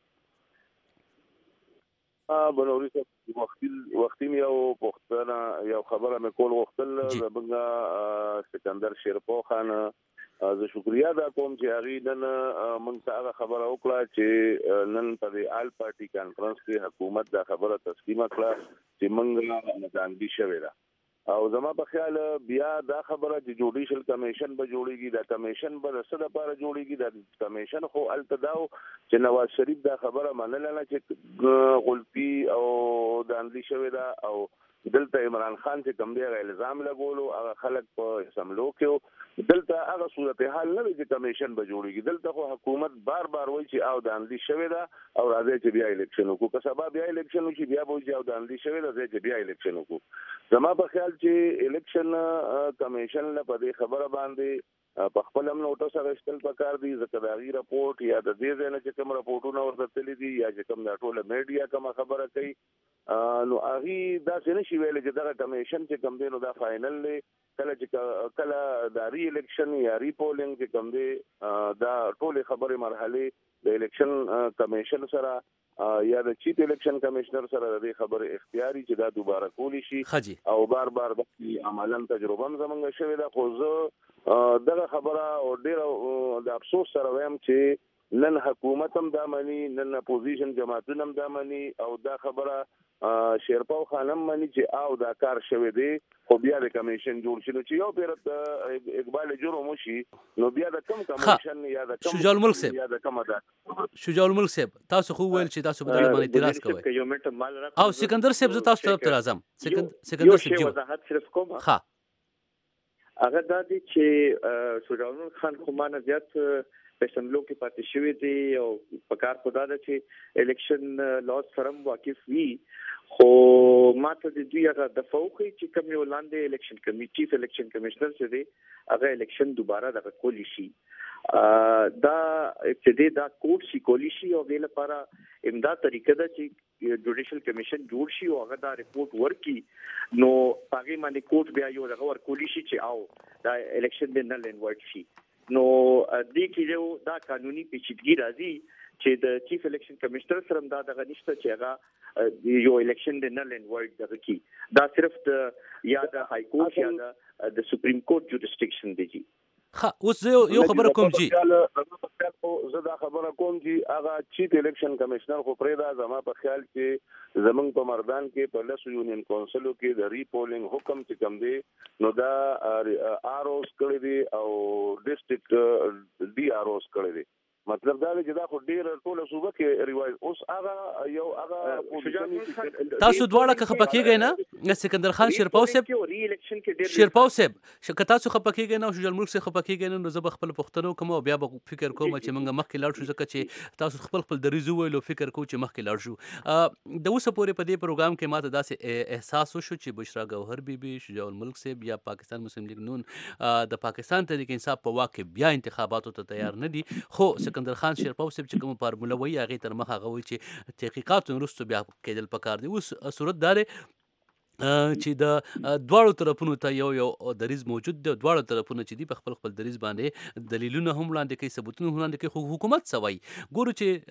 بنوري صاحب وختي وختي یو پوښتنه یو خبره مې کول غوښتل زموږ سکندر شیرپو خان زه شکریا ادا کوم چې هغې نن موږ ته هغه خبره وکړه چې نن په د آل پارټي کانفرنس کې حکومت دا خبره تسلیمه کړه چې موږ نظامبي شوې ده او زما په خیال بیا دا خبره چې جوډیشل کمیشن به جوړیږي دا کمیشن به د څه لپاره جوړیږي دا کمیشن خو هلته دا و چې نواز شریف دا خبره منله نه چې غلطي او داندلي شوې ده او دلته عمران خان چې کوم دی هغه الزام لګولو هغه خلک په اسمبلو کې دلته هغه صورتحال نه وي چې کمیشن به جوړیږي دلته خو حکومت بار بار وایي چې او داندلي شوې ده او راځي چې بیا الیکشن وکړو که سبا بیا الیکشن وشي بیا به وایي چې او داندلي شوې ده ځای چې بیا الیکشن وکړو. زما په خیال چې الیکشن کمیشن نه په دې خبره باندې په خپل هم نوټس اخیستل پکار دي ځکه د هغې راپورټ یا د دې ځای نه چې کوم راپورټونه ورته تللي دي یا چې کوم دا ټوله میډیا کومه خبره کوي نو هغې داسې نشي ویلی چې دغه کمیشن چې کوم دی نو دا فاینل دی کله چې کله دا ری الیکشن یا ری پولینګ چې کوم دی دا ټولې خبرې مرحلې د الیکشن کمیشن سره یا د چیف الیکشن کمشنر سره د خبرې اختیاري چې دا دوباره کولی شي او بار بار د عملاً تجربه هم زمونږ شوې ده خو زه دغه خبره او ډېر د افسوس سره وایم چې نن حکومت هم دا مني نن اپوزیشن جماعتونه هم دا مني او دا خبره شیرپاو خان هم مني چې او دا کار شوی دی خو بیا د کمیشن جوړ شي نو چې یو پیر اقبال جرم وشي نو بیا د کم کمیشن یا د کم شجاع الملک صاحب یا د کم ادا شجاع الملک صاحب تاسو خو ویل چې تاسو په دې باندې اعتراض کوئ او سکندر صاحب زه تاسو طرف ته راځم سکندر صاحب یو وضاحت صرف کوم ها هغه دا دی چې شجاع الملک خان خو ما نه زیات په اسمبلو کې پاتې شوی دی او په کار خدا ده چې الیکشن لاس سره واقف وي خو ماته د دوی هغه د فوقي چې کوم یو لاندې الیکشن کمیټي چیف الیکشن کمشنر چې دی هغه الیکشن دوباره د کولی شي دا چې دا کوټ شي کولی شي او د لپاره امداد طریقه ده چې جوډیشل کمیشن جوړ شي او هغه دا ریپورت ورکي نو هغه باندې کوټ بیا یو هغه ور کولی شي چې او دا الیکشن د نل انورټ شي نو دې کې یو دا قانوني پیچیدګي راځي چې د چیف الیکشن کمشنر سره دا دغه نشته چې هغه یو الیکشن د نل انورټ دغه کی دا صرف د یا د های کورټ یا د سپریم کورټ جوریسډکشن دی جی ها اوس یو خبره کوم جی زه دا خبره کوم چې هغه چیف الیکشن کمشنر خو پرېدا زما په خیال کې زمونږ په مردان کې په لس یونین کونسلو کې د ری پولینګ حکم چې کوم دی نو دا آر اوس کړی دی او ډیسټریکټ ډي آر اوس کړی دی مطلب دا دی چې دا خو ډیر ټوله صوبه کې ریوایز اوس هغه یو هغه تاسو دواړه که خپه کېږئ نه سکندر خان شیرپاو صاحب شیرپاو صاحب که تاسو خپه کېږئ نه او شجاع الملک صاحب خپه کېږئ نه نو زه به خپل پوښتنه وکړم او بیا به فکر کوم چې موږ مخکې لاړ شو ځکه چې تاسو خپل خپل دریځ وویلو فکر کوو چې مخکې لاړ شو د اوسه پورې په دې پروګرام کې ماته داسې احساس وشو چې بشرا ګوهر بیبي شجاع الملک صاحب یا پاکستان مسلم لیگ نون د پاکستان تحریک انصاف په واک کې بیا انتخاباتو ته تیار نه دي خو سکندر خان شیرپاو صاحب چې کوم فارموله وایي هغې تر مخه هغه وایي چې تحقیقات وروسته بیا کېدل پکار دي اوس صورت دا دی چې د دواړو طرفونو ته یو یو دریځ موجود دی دواړو طرفونو چې دي په خپل خپل دریځ باندې دلیلونه هم وړاندې کوي ثبوتونه هم وړاندې کوي خو حکومت څه وایي ګورو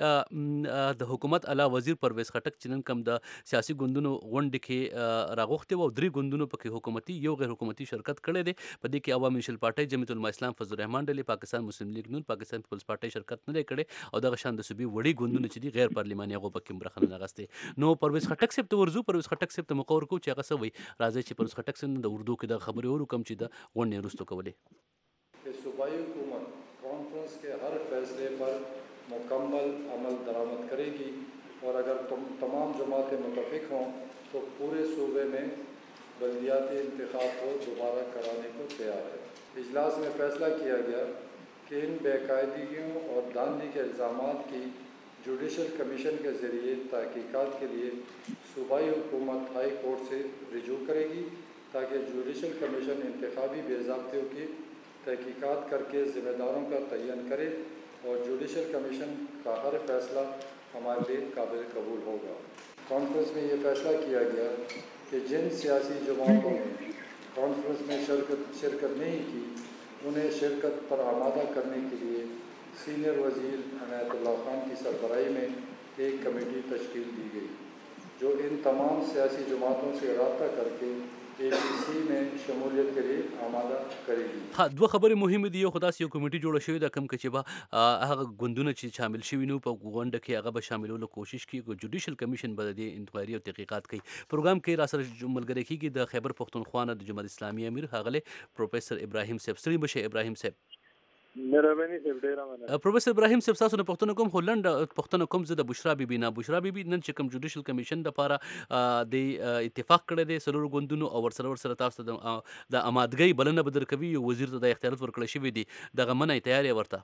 چې د حکومت اعلی وزیر پرویز خټک چې نن کوم د سیاسي ګوندونو غونډې کې راغوښتې وه او درې ګوندونو پکې حکومتي یو غیر حکومتي شرکت کړی دی په دې کې عوامي نیشنل پارټۍ جمعیت العلماء اسلام فضل الرحمن ډلې پاکستان مسلم لیگ نون پاکستان پیپلز پارټۍ شرکت نه دی کړی او دغه شان د صوبې وړي ګوندونه چې دي غیر پارلماني هغو پکې هم برخه نه اخیستې نو پرویز خټک صاحب ته ورځو پرویز خټک صاحب ته موقع ورکوو چې هغه څه وایي چې پرویز خټک صاحب د اردو کې د خبرې ورو کم چې د غونډې وروسته کولې کہ صوبائی حکومت کانفرنس کے ہر فیصلے پر مکمل عمل درآمد کرے گی اور اگر تم تمام جماعتیں متفق ہوں تو پورے صوبے میں بلدیاتی انتخاب کو دوبارہ کرانے کو تیار ہے اجلاس میں فیصلہ کیا گیا کہ ان بے قاعدگیوں اور دھاندلی کے الزامات کی جوڈیشل کمیشن کے ذریعے تحقیقات کے لیے صوبائی حکومت ہائی کورٹ سے رجوع کرے گی تاکہ جوڈیشل کمیشن انتخابی بے ضابطوں کی تحقیقات کر کے ذمہ داروں کا تعین کرے اور جوڈیشل کمیشن کا ہر فیصلہ ہمارے لیے قابل قبول ہوگا کانفرنس میں یہ فیصلہ کیا گیا کہ جن سیاسی جماعتوں نے کانفرنس میں شرکت شرکت نہیں کی انہیں شرکت پر آمادہ کرنے کے لیے سینئر وزیر عنایت اللہ خان کی سربراہی میں ایک کمیٹی تشکیل دی گئی جو ان تمام سیاسی جماعتوں سے رابطہ کر کے اے پی سی میں شمولیت کے لیے آماده کړي دي. ها دوه خبرې مهمه دي. یو خو داسې یو کمیټي جوړه شوې ده کوم چې به هغه ګوندونه چې شامل شوي نو په غونډه کې هغه به شاملولو کوشش کوي. جوډیشل کمیشن به د دې انکوایري او تحقیقات کوي. پروګرام کې را سره ملګری کېږي د خیبر پښتونخوا نه د جمهوریت اسلامي امیر ښاغلی پروفیسر ابراهیم صاحب. ستړي مشه ابراهیم صاحب. مهرباني صاحب ډیره مننه. پروفیسر ابراهیم صاحب تاسو نه پښتنه کوم هولند پښتنه کوم زه د بشرا بیبي نه بشرا بیبي نن چې کوم جوډیشل کمیشن د لپاره د اتفاق کړی دی سلور غوندونو او ورسره ورسره تاسو د آمادګۍ بلنه بدر کوي یو وزیر ته د اختیارات ورکړل شوی دی دغه منې تیاری ورته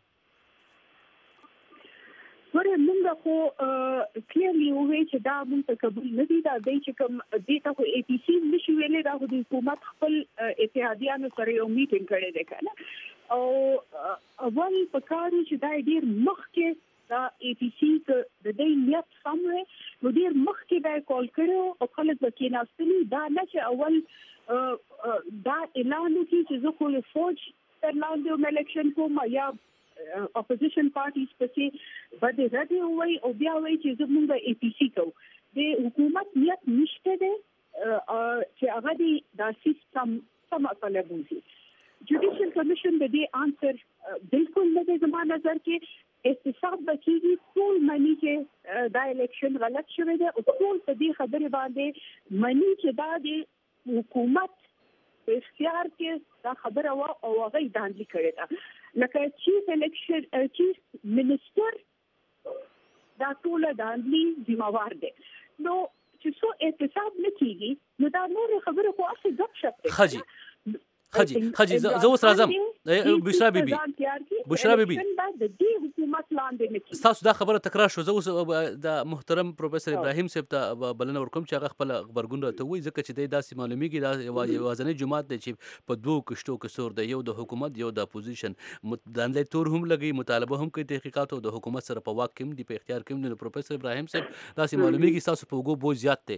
ورته موږ خو کلیرلی وایي چې دا موږ ته قبول نه دي دا د چې کوم د ته خو اي پی سي نشي ویلې دا د حکومت خپل اتحادیانو سره یو میټینګ کړی دی کنه او اول په کار چې دا ډیر مخکې دا ای پی سی د دې نیت سموي نو ډیر مخکې دا کول کړو او خلک به کېناستلي دا نه چې اول دا اعلان وکړي چې زه خو یو فوج تر لاندې الیکشن کوم یا اپوزیشن پارټیز پسې بده راځي وای او بیا وای چې زموږ ای پی سی کو د حکومت نیت نشته ده چې هغه د سیستم سم طلب وزي جوډیشل کمیشن د دې انسر بالکل نه د زما نظر کې احتساب بکیږي ټول منی چې دا الیکشن غلط شوی دی او ټول په دې خبره باندې منی چې دا د حکومت په اختیار کې دا خبره وا او هغه داندلي کړی دا لکه چیف الیکشن چیف منسٹر دا ټول داندلي ذمہوار دی نو چې څو احتساب نه کیږي نو دا نور خبره خو اصلي غب شپ دی خجي خجي خجي زه اوس راځم بشرا بیبي بشرا بیبي د دې حکومت لاندې نه تاسو دا خبره تکرار شو زه اوس د محترم پروفیسور ابراهیم صاحب ته بلنه ورکوم چې هغه خپل خبرګون راته وایي ځکه چې د داسې معلومیږي دا یوازینی جماعت دی چې په دوو کشتو کې سور دی یو د حکومت یو د اپوزیشن دانلې تور هم لګي مطالبه هم کوي تحقیقات او د حکومت سره په واک کې دی په اختیار کې دی پروفیسور ابراهیم صاحب داسې معلومیږي تاسو په وګو بو زیات دی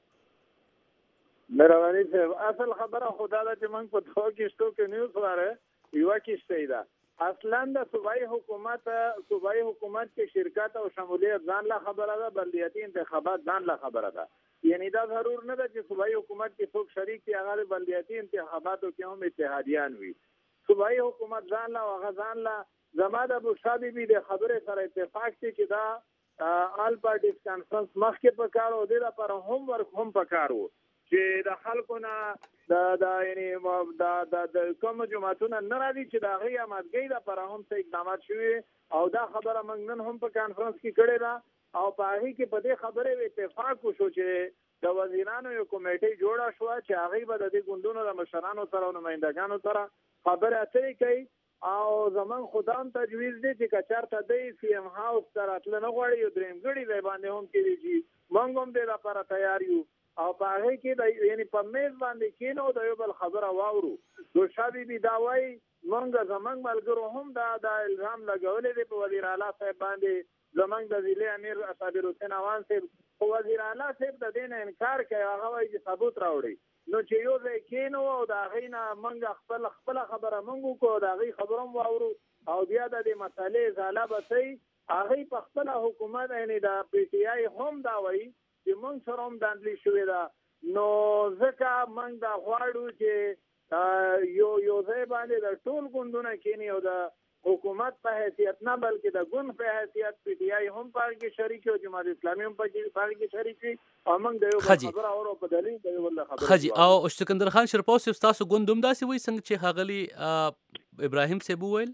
مهرباني صاحب اصل خبره خدا دا چې موږ په دوه کېشتو کې نیوز واره یو کېشته ده اصلا د صوبایي حکومت صوبایي حکومت کې شرکت او شمولیت ځان لا خبره ده بلدیاتي انتخابات ځان لا خبره ده یعنی دا ضرور نه ده چې صوبایي حکومت کې څوک شریک دي هغه بلدیاتي انتخاباتو کې هم اتحادیان وي صوبایي حکومت ځان لا هغه ځان لا زما د ابوشابي بي د خبره سره اتفاق دي چې دا آل پارټیز کانفرنس مخکې په کار او د لپاره هم ورک هم په کار وو چې د خلکو نه د د یعنی د د کوم جماعتونو نه راځي چې د هغې امادګۍ لپاره هم څه اقدامات شوي او دا خبره موږ نن هم په کانفرنس کې کړې ده او په هغې کې په دې خبرې اتفاق وشو چې د وزیرانو یو کمیټۍ جوړه شوه چې هغوی به د دې ګوندونو د مشرانو سره او نمایندګانو سره خبرې اترې کوي او زمون خدا هم تجویز دی چې که چېرته دی سی ایم هاوس ته راتله نه غواړي یو درېیم ګړي دی باندې هم کېدی چې موږ هم دې لپاره تیار یو او په هغې کې د یعنې په میز باندې کېنو د یو بل خبره واورو دوشا بیبي دا وایي موږ زموږ ملګرو هم دا دا الزام لګولی دی په وزیر اعلی صاحب باندې زموږ د ضلع امیر صابر حسین اوان صاحب خو وزیر اعلی صاحب د دې نه انکار کوي هغه وایي چې ثبوت راوړي نو چې یو ځای کېنو او د هغې نه موږ خپل خپله خبره موږ وکړو د هغې خبره هم واورو او بیا د دې مسئلې ازاله به صحیح هغې په خپله حکومت یعنې د پی ټي آی هم دا وایي چې موږ سره هم داندلي شوې ده نو ځکه موږ دا غواړو چې یو یو ځای باندې د ټول ګوندونه کېني او د حکومت په حیثیت نه بلکې د ګوند په حیثیت پی ټي آی هم په هغې کې شریک وي او جماعت اسلامي هم په هغې کې شریک وي او موږ د یو بل خبره اورو په دلیل د یو بل خبره خجي او سکندر خان شرپاو صاحب ستاسو ګوند هم داسې وایي څنګه چې ښاغلي ابراهیم صاحب وویل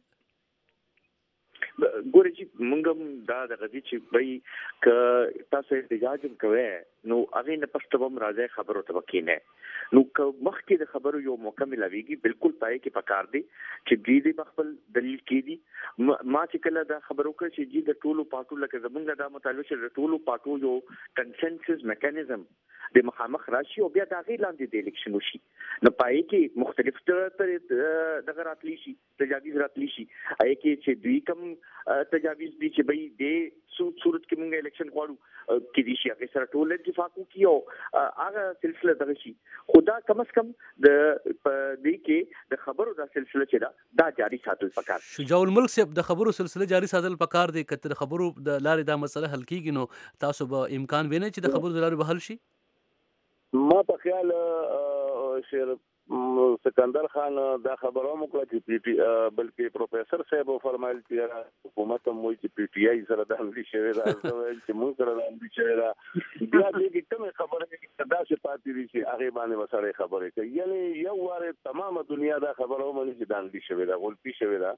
ګوره چې موږ هم دا دغه دي چې بهی که تاسو احتجاج هم کوئ نو هغې نه پسته به هم راځئ خبرو ته به کښېنئ نو که مخکې د خبرو یو موقع ملاویږي بالکل په هغې کې پکار دی چې دوی دې به خپل دلیل کېږي ما چې کله دا خبر وکړه چې جي د ټولو پارټو لکه زموږ دا مطالبه چې د ټولو پارټو یو کنسنسس میکانیزم د مخامخ راشي او بیا د هغې لاندې د الیکشن وشي نو په هغې کې مختلف دغه راتلی شي تجاویز راتلی شي هغې کې چې دوی کوم تجاویز دي چې بهی دې صورت کې موږ الیکشن غواړو کېدای شي هغې سره ټول اتفاق وکړي او هغه سلسله دغه شي خو دا کم از کم د په دې کې د خبرو دا سلسله چې ده دا جاري ساتل پکار شجاع الملک صاحب د خبرو سلسله جاري ساتل پکار دی که د خبرو د لارې دا مسله حل کېږي نو تاسو به امکان وینئ چې د خبرو د لارې به حل شي ما په خیال شیر سکندر خان دا خبره هم وکړه چې پی ټي بلکې پروفیسر صاحب فرمایل چې حکومت هم وایي چې پی ټي آی سره داندلي شوې ده چې موږ سره داندلي شوې ده بیا دې کې کومې خبرې چې داسې پاتې دي چې هغې باندې به سړی خبرې کوي یعنې یو وارې تمامه دنیا دا خبره ومني چې داندلي شوې ده غلطي شوې ده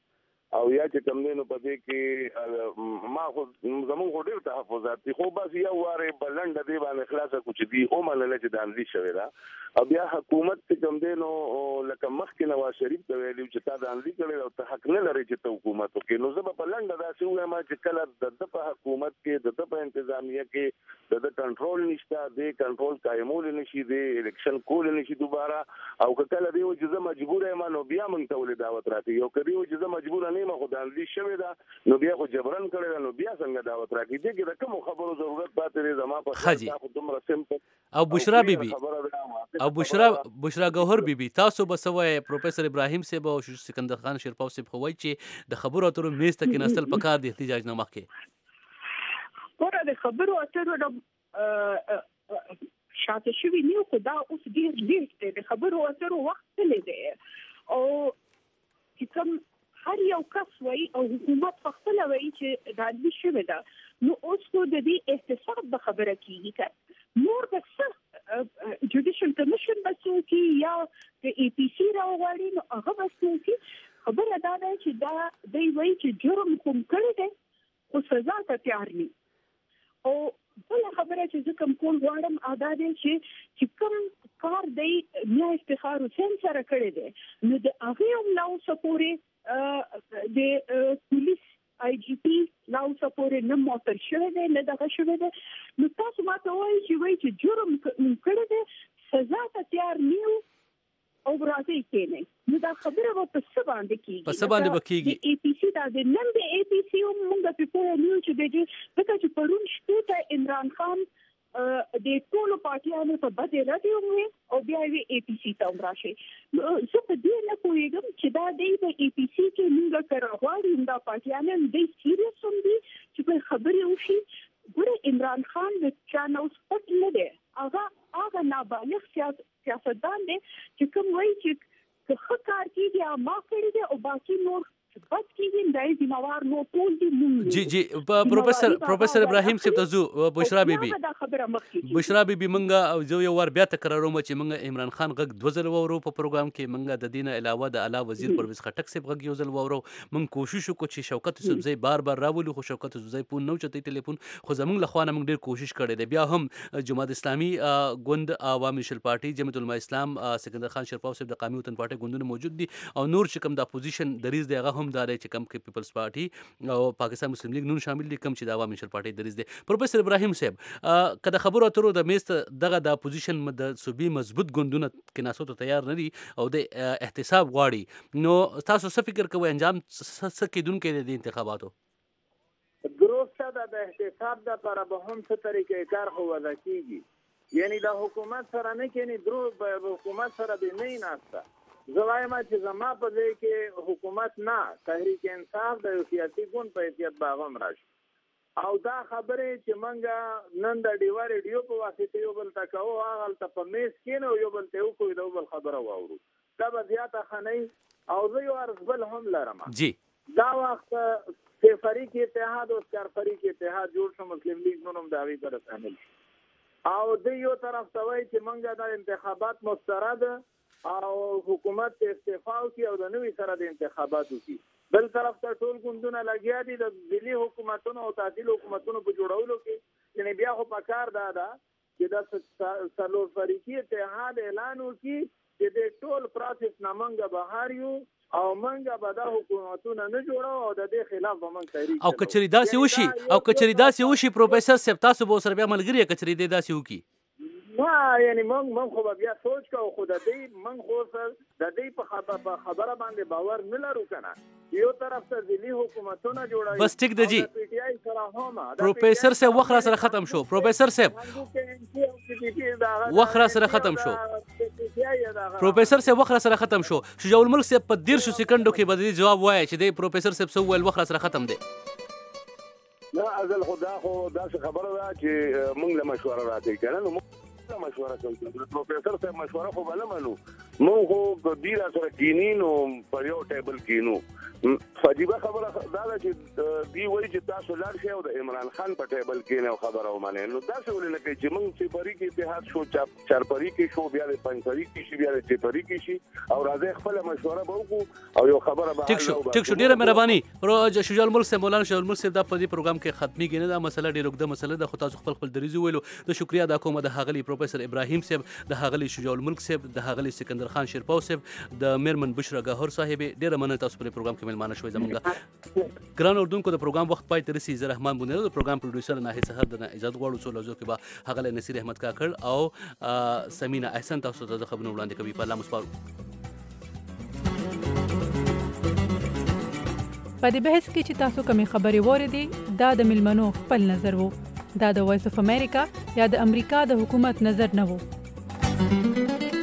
او یا چې کوم دی نو په دې کې ما خو زموږ خو ډېر تحفظات دي، خو بس یو وارې په لنډه دې باندې خلاصه کړو چې دي ومنله چې داندلي شوې ده. او بیا حکومت چې کوم دی نو لکه مخکې نواز شریف ته ویلي چې تا داندلي کړې او ته حق نه لرې چې ته حکومت وکړې. نو زه به په لنډه داسې ووایم چې کله د ده په حکومت کې د ده په انتظامیه کې د ده کنټرول نشته، دی کنټرول قایمولی نشي، دی الیکشن کولی نشي دوباره. او که کله دی و چې زه مجبوره یم نو بیا موږ ته ولې دعوت راکوي، او که دی و چې زه مجبوره نه یم خو داندلي شوې ده نو بیا خو جبرن کړې ده نو بیا څنګه دعوت راکوي. دې کې د کومو خبرو ضرورت پاتې دی زما په خیال خو دومره سمپل او بشرا بیبي او بشرا بشرا ګوهر بیبي تاسو به څه وایئ؟ پروفیسر ابراهیم صاحب او سکندر خان شیرپاو صاحب خو وایي چې د خبرو اترو میز ته کېناستل پکار د احتجاج نه مخکې. ګوره د خبرو اترو د شاته شوي نه خو دا اوس ډېر لیټ دی، د خبرو اترو وخت تللی دی او چې کوم هر یو کس وایي او حکومت په خپله وایي چې داندلي شوې ده نو اوس خو د دې احتساب به خبره کېږي که نور به څه جوډیشل کمیشن به څه وکړي یا د ای پي سي راوغواړي نو هغه به څه وکړي. خبره دا ده چې دا دوی وایي چې جرم کوم کړی دی خو سزا ته تیار نه. او بله خبره چې زه کوم کول غواړم دا دی چې چې کوم کار دی میا افتخار حسین سره کړی دی نو د هغې هم لاوسه پورې د پولیس آی جي پي لاوسه پورې نه معطل شوی دی نه دغه شوی دی. نو تاسو ما ته وایي چې وایي چې جرم کړی دی سزا ته تیار نه یو او راځي کېنئ نو دا خبره به په څه باندې کېږي؟ په څه باندې به کېږي؟ د اے پي سي دا د نن د اے پي سي هم مونږ پرې پوه نه یو چې د دې ځکه چې پرون شپې ته عمران خان د ټولو پارټیانو په بدې ردې وویل او بیا یې اے پي سي ته هم راشي. زه په دې نه پوهېږم چې دا دی د اے پي سي کې مونږ که راغواړي همدا پارټیان هم دی سیریس هم دي چې په خبرې وشي. ګوره عمران خان د چا نه اوس پټ نه دی، هغه هغه نابالغ سیاستدان دی چې کوم وایي چې که ښه کار کېږي ما کړی دی او باقي نور بد کېږي دا یې ذموار نو ټول دي مونږ. جی جی پروفیسر پروفیسر ابراهیم صاحب ته ځو. بشرا بیبي بشرا بیبي مونږ زه یو وار بیا تکراروم چې مونږ عمران خان غږ دوه ځله واورو په پروګرام کې، مونږ د دې نه علاوه د اعلی وزیر پرویز خټک صاحب غږ یو ځل واورو. مونږ کوشش وکړو چې شوکت یوسفزۍ بار بار راولو خو شوکت یوسفزۍ پون نه اوچتوي ټلیفون، خو زمونږ له خوا نه مونږ ډېر کوشش کړی دی. بیا هم جماعت اسلامي ګوند، عوامي نیشنل پارټي، جمعیت العلماء اسلام، سکندر خان شیرپاو صاحب د قومي وطن پارټي ګوندونه موجود دي او نور چې کوم د اپوزیشن دریځ دی هغه هم دا دی چې کوم پیپلز پارټي او پاکستان مسلم لیگ نون شامل دي، کوم چې د عوامي نیشنل پارټي دریځ دی. پروفیسر ابراهیم صاحب که د خبرو اترو د میز ته دغه د اپوزیشن د صوبې مضبوط ګوندونه کېناستو ته تیار نه دي او د احتساب غواړي نو تاسو څه فکر کوئ انجام څه کېدونکی دی د انتخاباتو؟ درسته ده د احتساب دپاره به هم څه طریقې کار خو وضع کېږي، یعنی د حکومت سره نه کېني درو به حکومت سره به نه ناسته. زه وایم چې زما په ځای کې حکومت نه تحریک انصاف د یو سیاسي ګوند په حیثیت به هغه هم راشي او دا خبرې چې موږ نن د ډیوا ریډیو په واسطه یو بل ته کوو هغه هلته په میز کښېنو یو بل ته وکړو د یو بل خبره واورو دا به زیاته ښه نه وي. او زه یو عرض بل هم لرم جی دا وخت سه فریق اتحاد او چار فریق اتحاد جوړ شو، مسلم لیگ نون هم د هغې سره شامل او د یو طرف ته وایي چې موږ دا انتخابات مسترد او حکومت ته استعفا وکړي او د نوي سره د انتخابات وکړي، بل طرف ته ټول ګوندونه لګیا دي د ځلي حکومتونو او تعدیل حکومتونو په جوړولو کې. یعنې بیا خو پکار دا ده چې د څلور فریقي اتحاد اعلان وکړي چې د ټول پروسس نه موږ بهر یو او موږ به دا حکومتونه نه جوړو او د دې خلاف به موږ تحریک او که چېرې داسې وشي او که چېرې داسې وشي پروفیسر صاحب تاسو به ورسره بیا ملګري یې که چېرې دې داسې وکړي؟ نه یعنی موږ موږ خو به بیا سوچ کوو خو د دې موږ خو د دې په خبره باندې باور نه لرو که نه. یو طرف ته ځلي حکومتونه جوړوي بس ټیک ده جی. پی ټي آی سره هم پروفیسر صاحب وخت را سره ختم شو. پروفیسر صاحب وخت را سره ختم شو. پروفیسر صاحب وخت را سره ختم شو. شجاع الملک صاحب په دیرشو سکندو کې به دې جواب وایي چې دی پروفیسر صاحب څه وویل وخت را سره ختم دی. نه ازل خو دا خو داسې خبره ده چې موږ له مشوره راځي که نه نو موږ مشوره کوو. پروفیسر صاحب مشوره خو به نه منو، موږ خو که دوی را سره کیني نو پر یو ټیبل کینو فجيبه خبره دا ده چې دی وایي چې تاسو لاړ شئ او د عمران خان په ټیبل کې نه خبره ومنئ. نو داسې ولې نه کوي چې موږ سپري کې اتحاد شو چارپري کې شو بیا د پنځپري کې شي بیا د چپري کې شي او راځي خپل مشوره به وکړو او یو خبره به ټیک شو ټیک شو ډیره مهرباني. شجاع الملک صاحب مولانا شجاع الملک صاحب دا په دې پروګرام کې ختمي کې نه دا مسله ډیره اوږده مسله ده خو تاسو خپل خپل دریځ ویلو. د شکریا ادا کوم د هغلی پروفیسور ابراهیم صاحب د هغلی شجاع الملک صاحب د هغلی سکندر خان شیرپاو صاحب د میرمن بشرا گاهر صاحب ډیره مننه تاسو په پروګرام کې ملمانه شوي زمونږ ګران اردوونکو. د پروګرام وخت پای ته رسي. زه رحمان بونیرو د پروګرام پروډوسر ناهید سحر د اجازه غواړو څو لوزو کې به هغه نصیر احمد کاکړ او سمینا احسن تاسو ته خبرونه وړاندې کوي. په الله مسپارو. په دې بحث کې چې تاسو کومې خبرې واورېدې دا د ملمنو خپل نظر وو. دا د وایس اف امریکا یا د امریکا د حکومت نظر نه وو.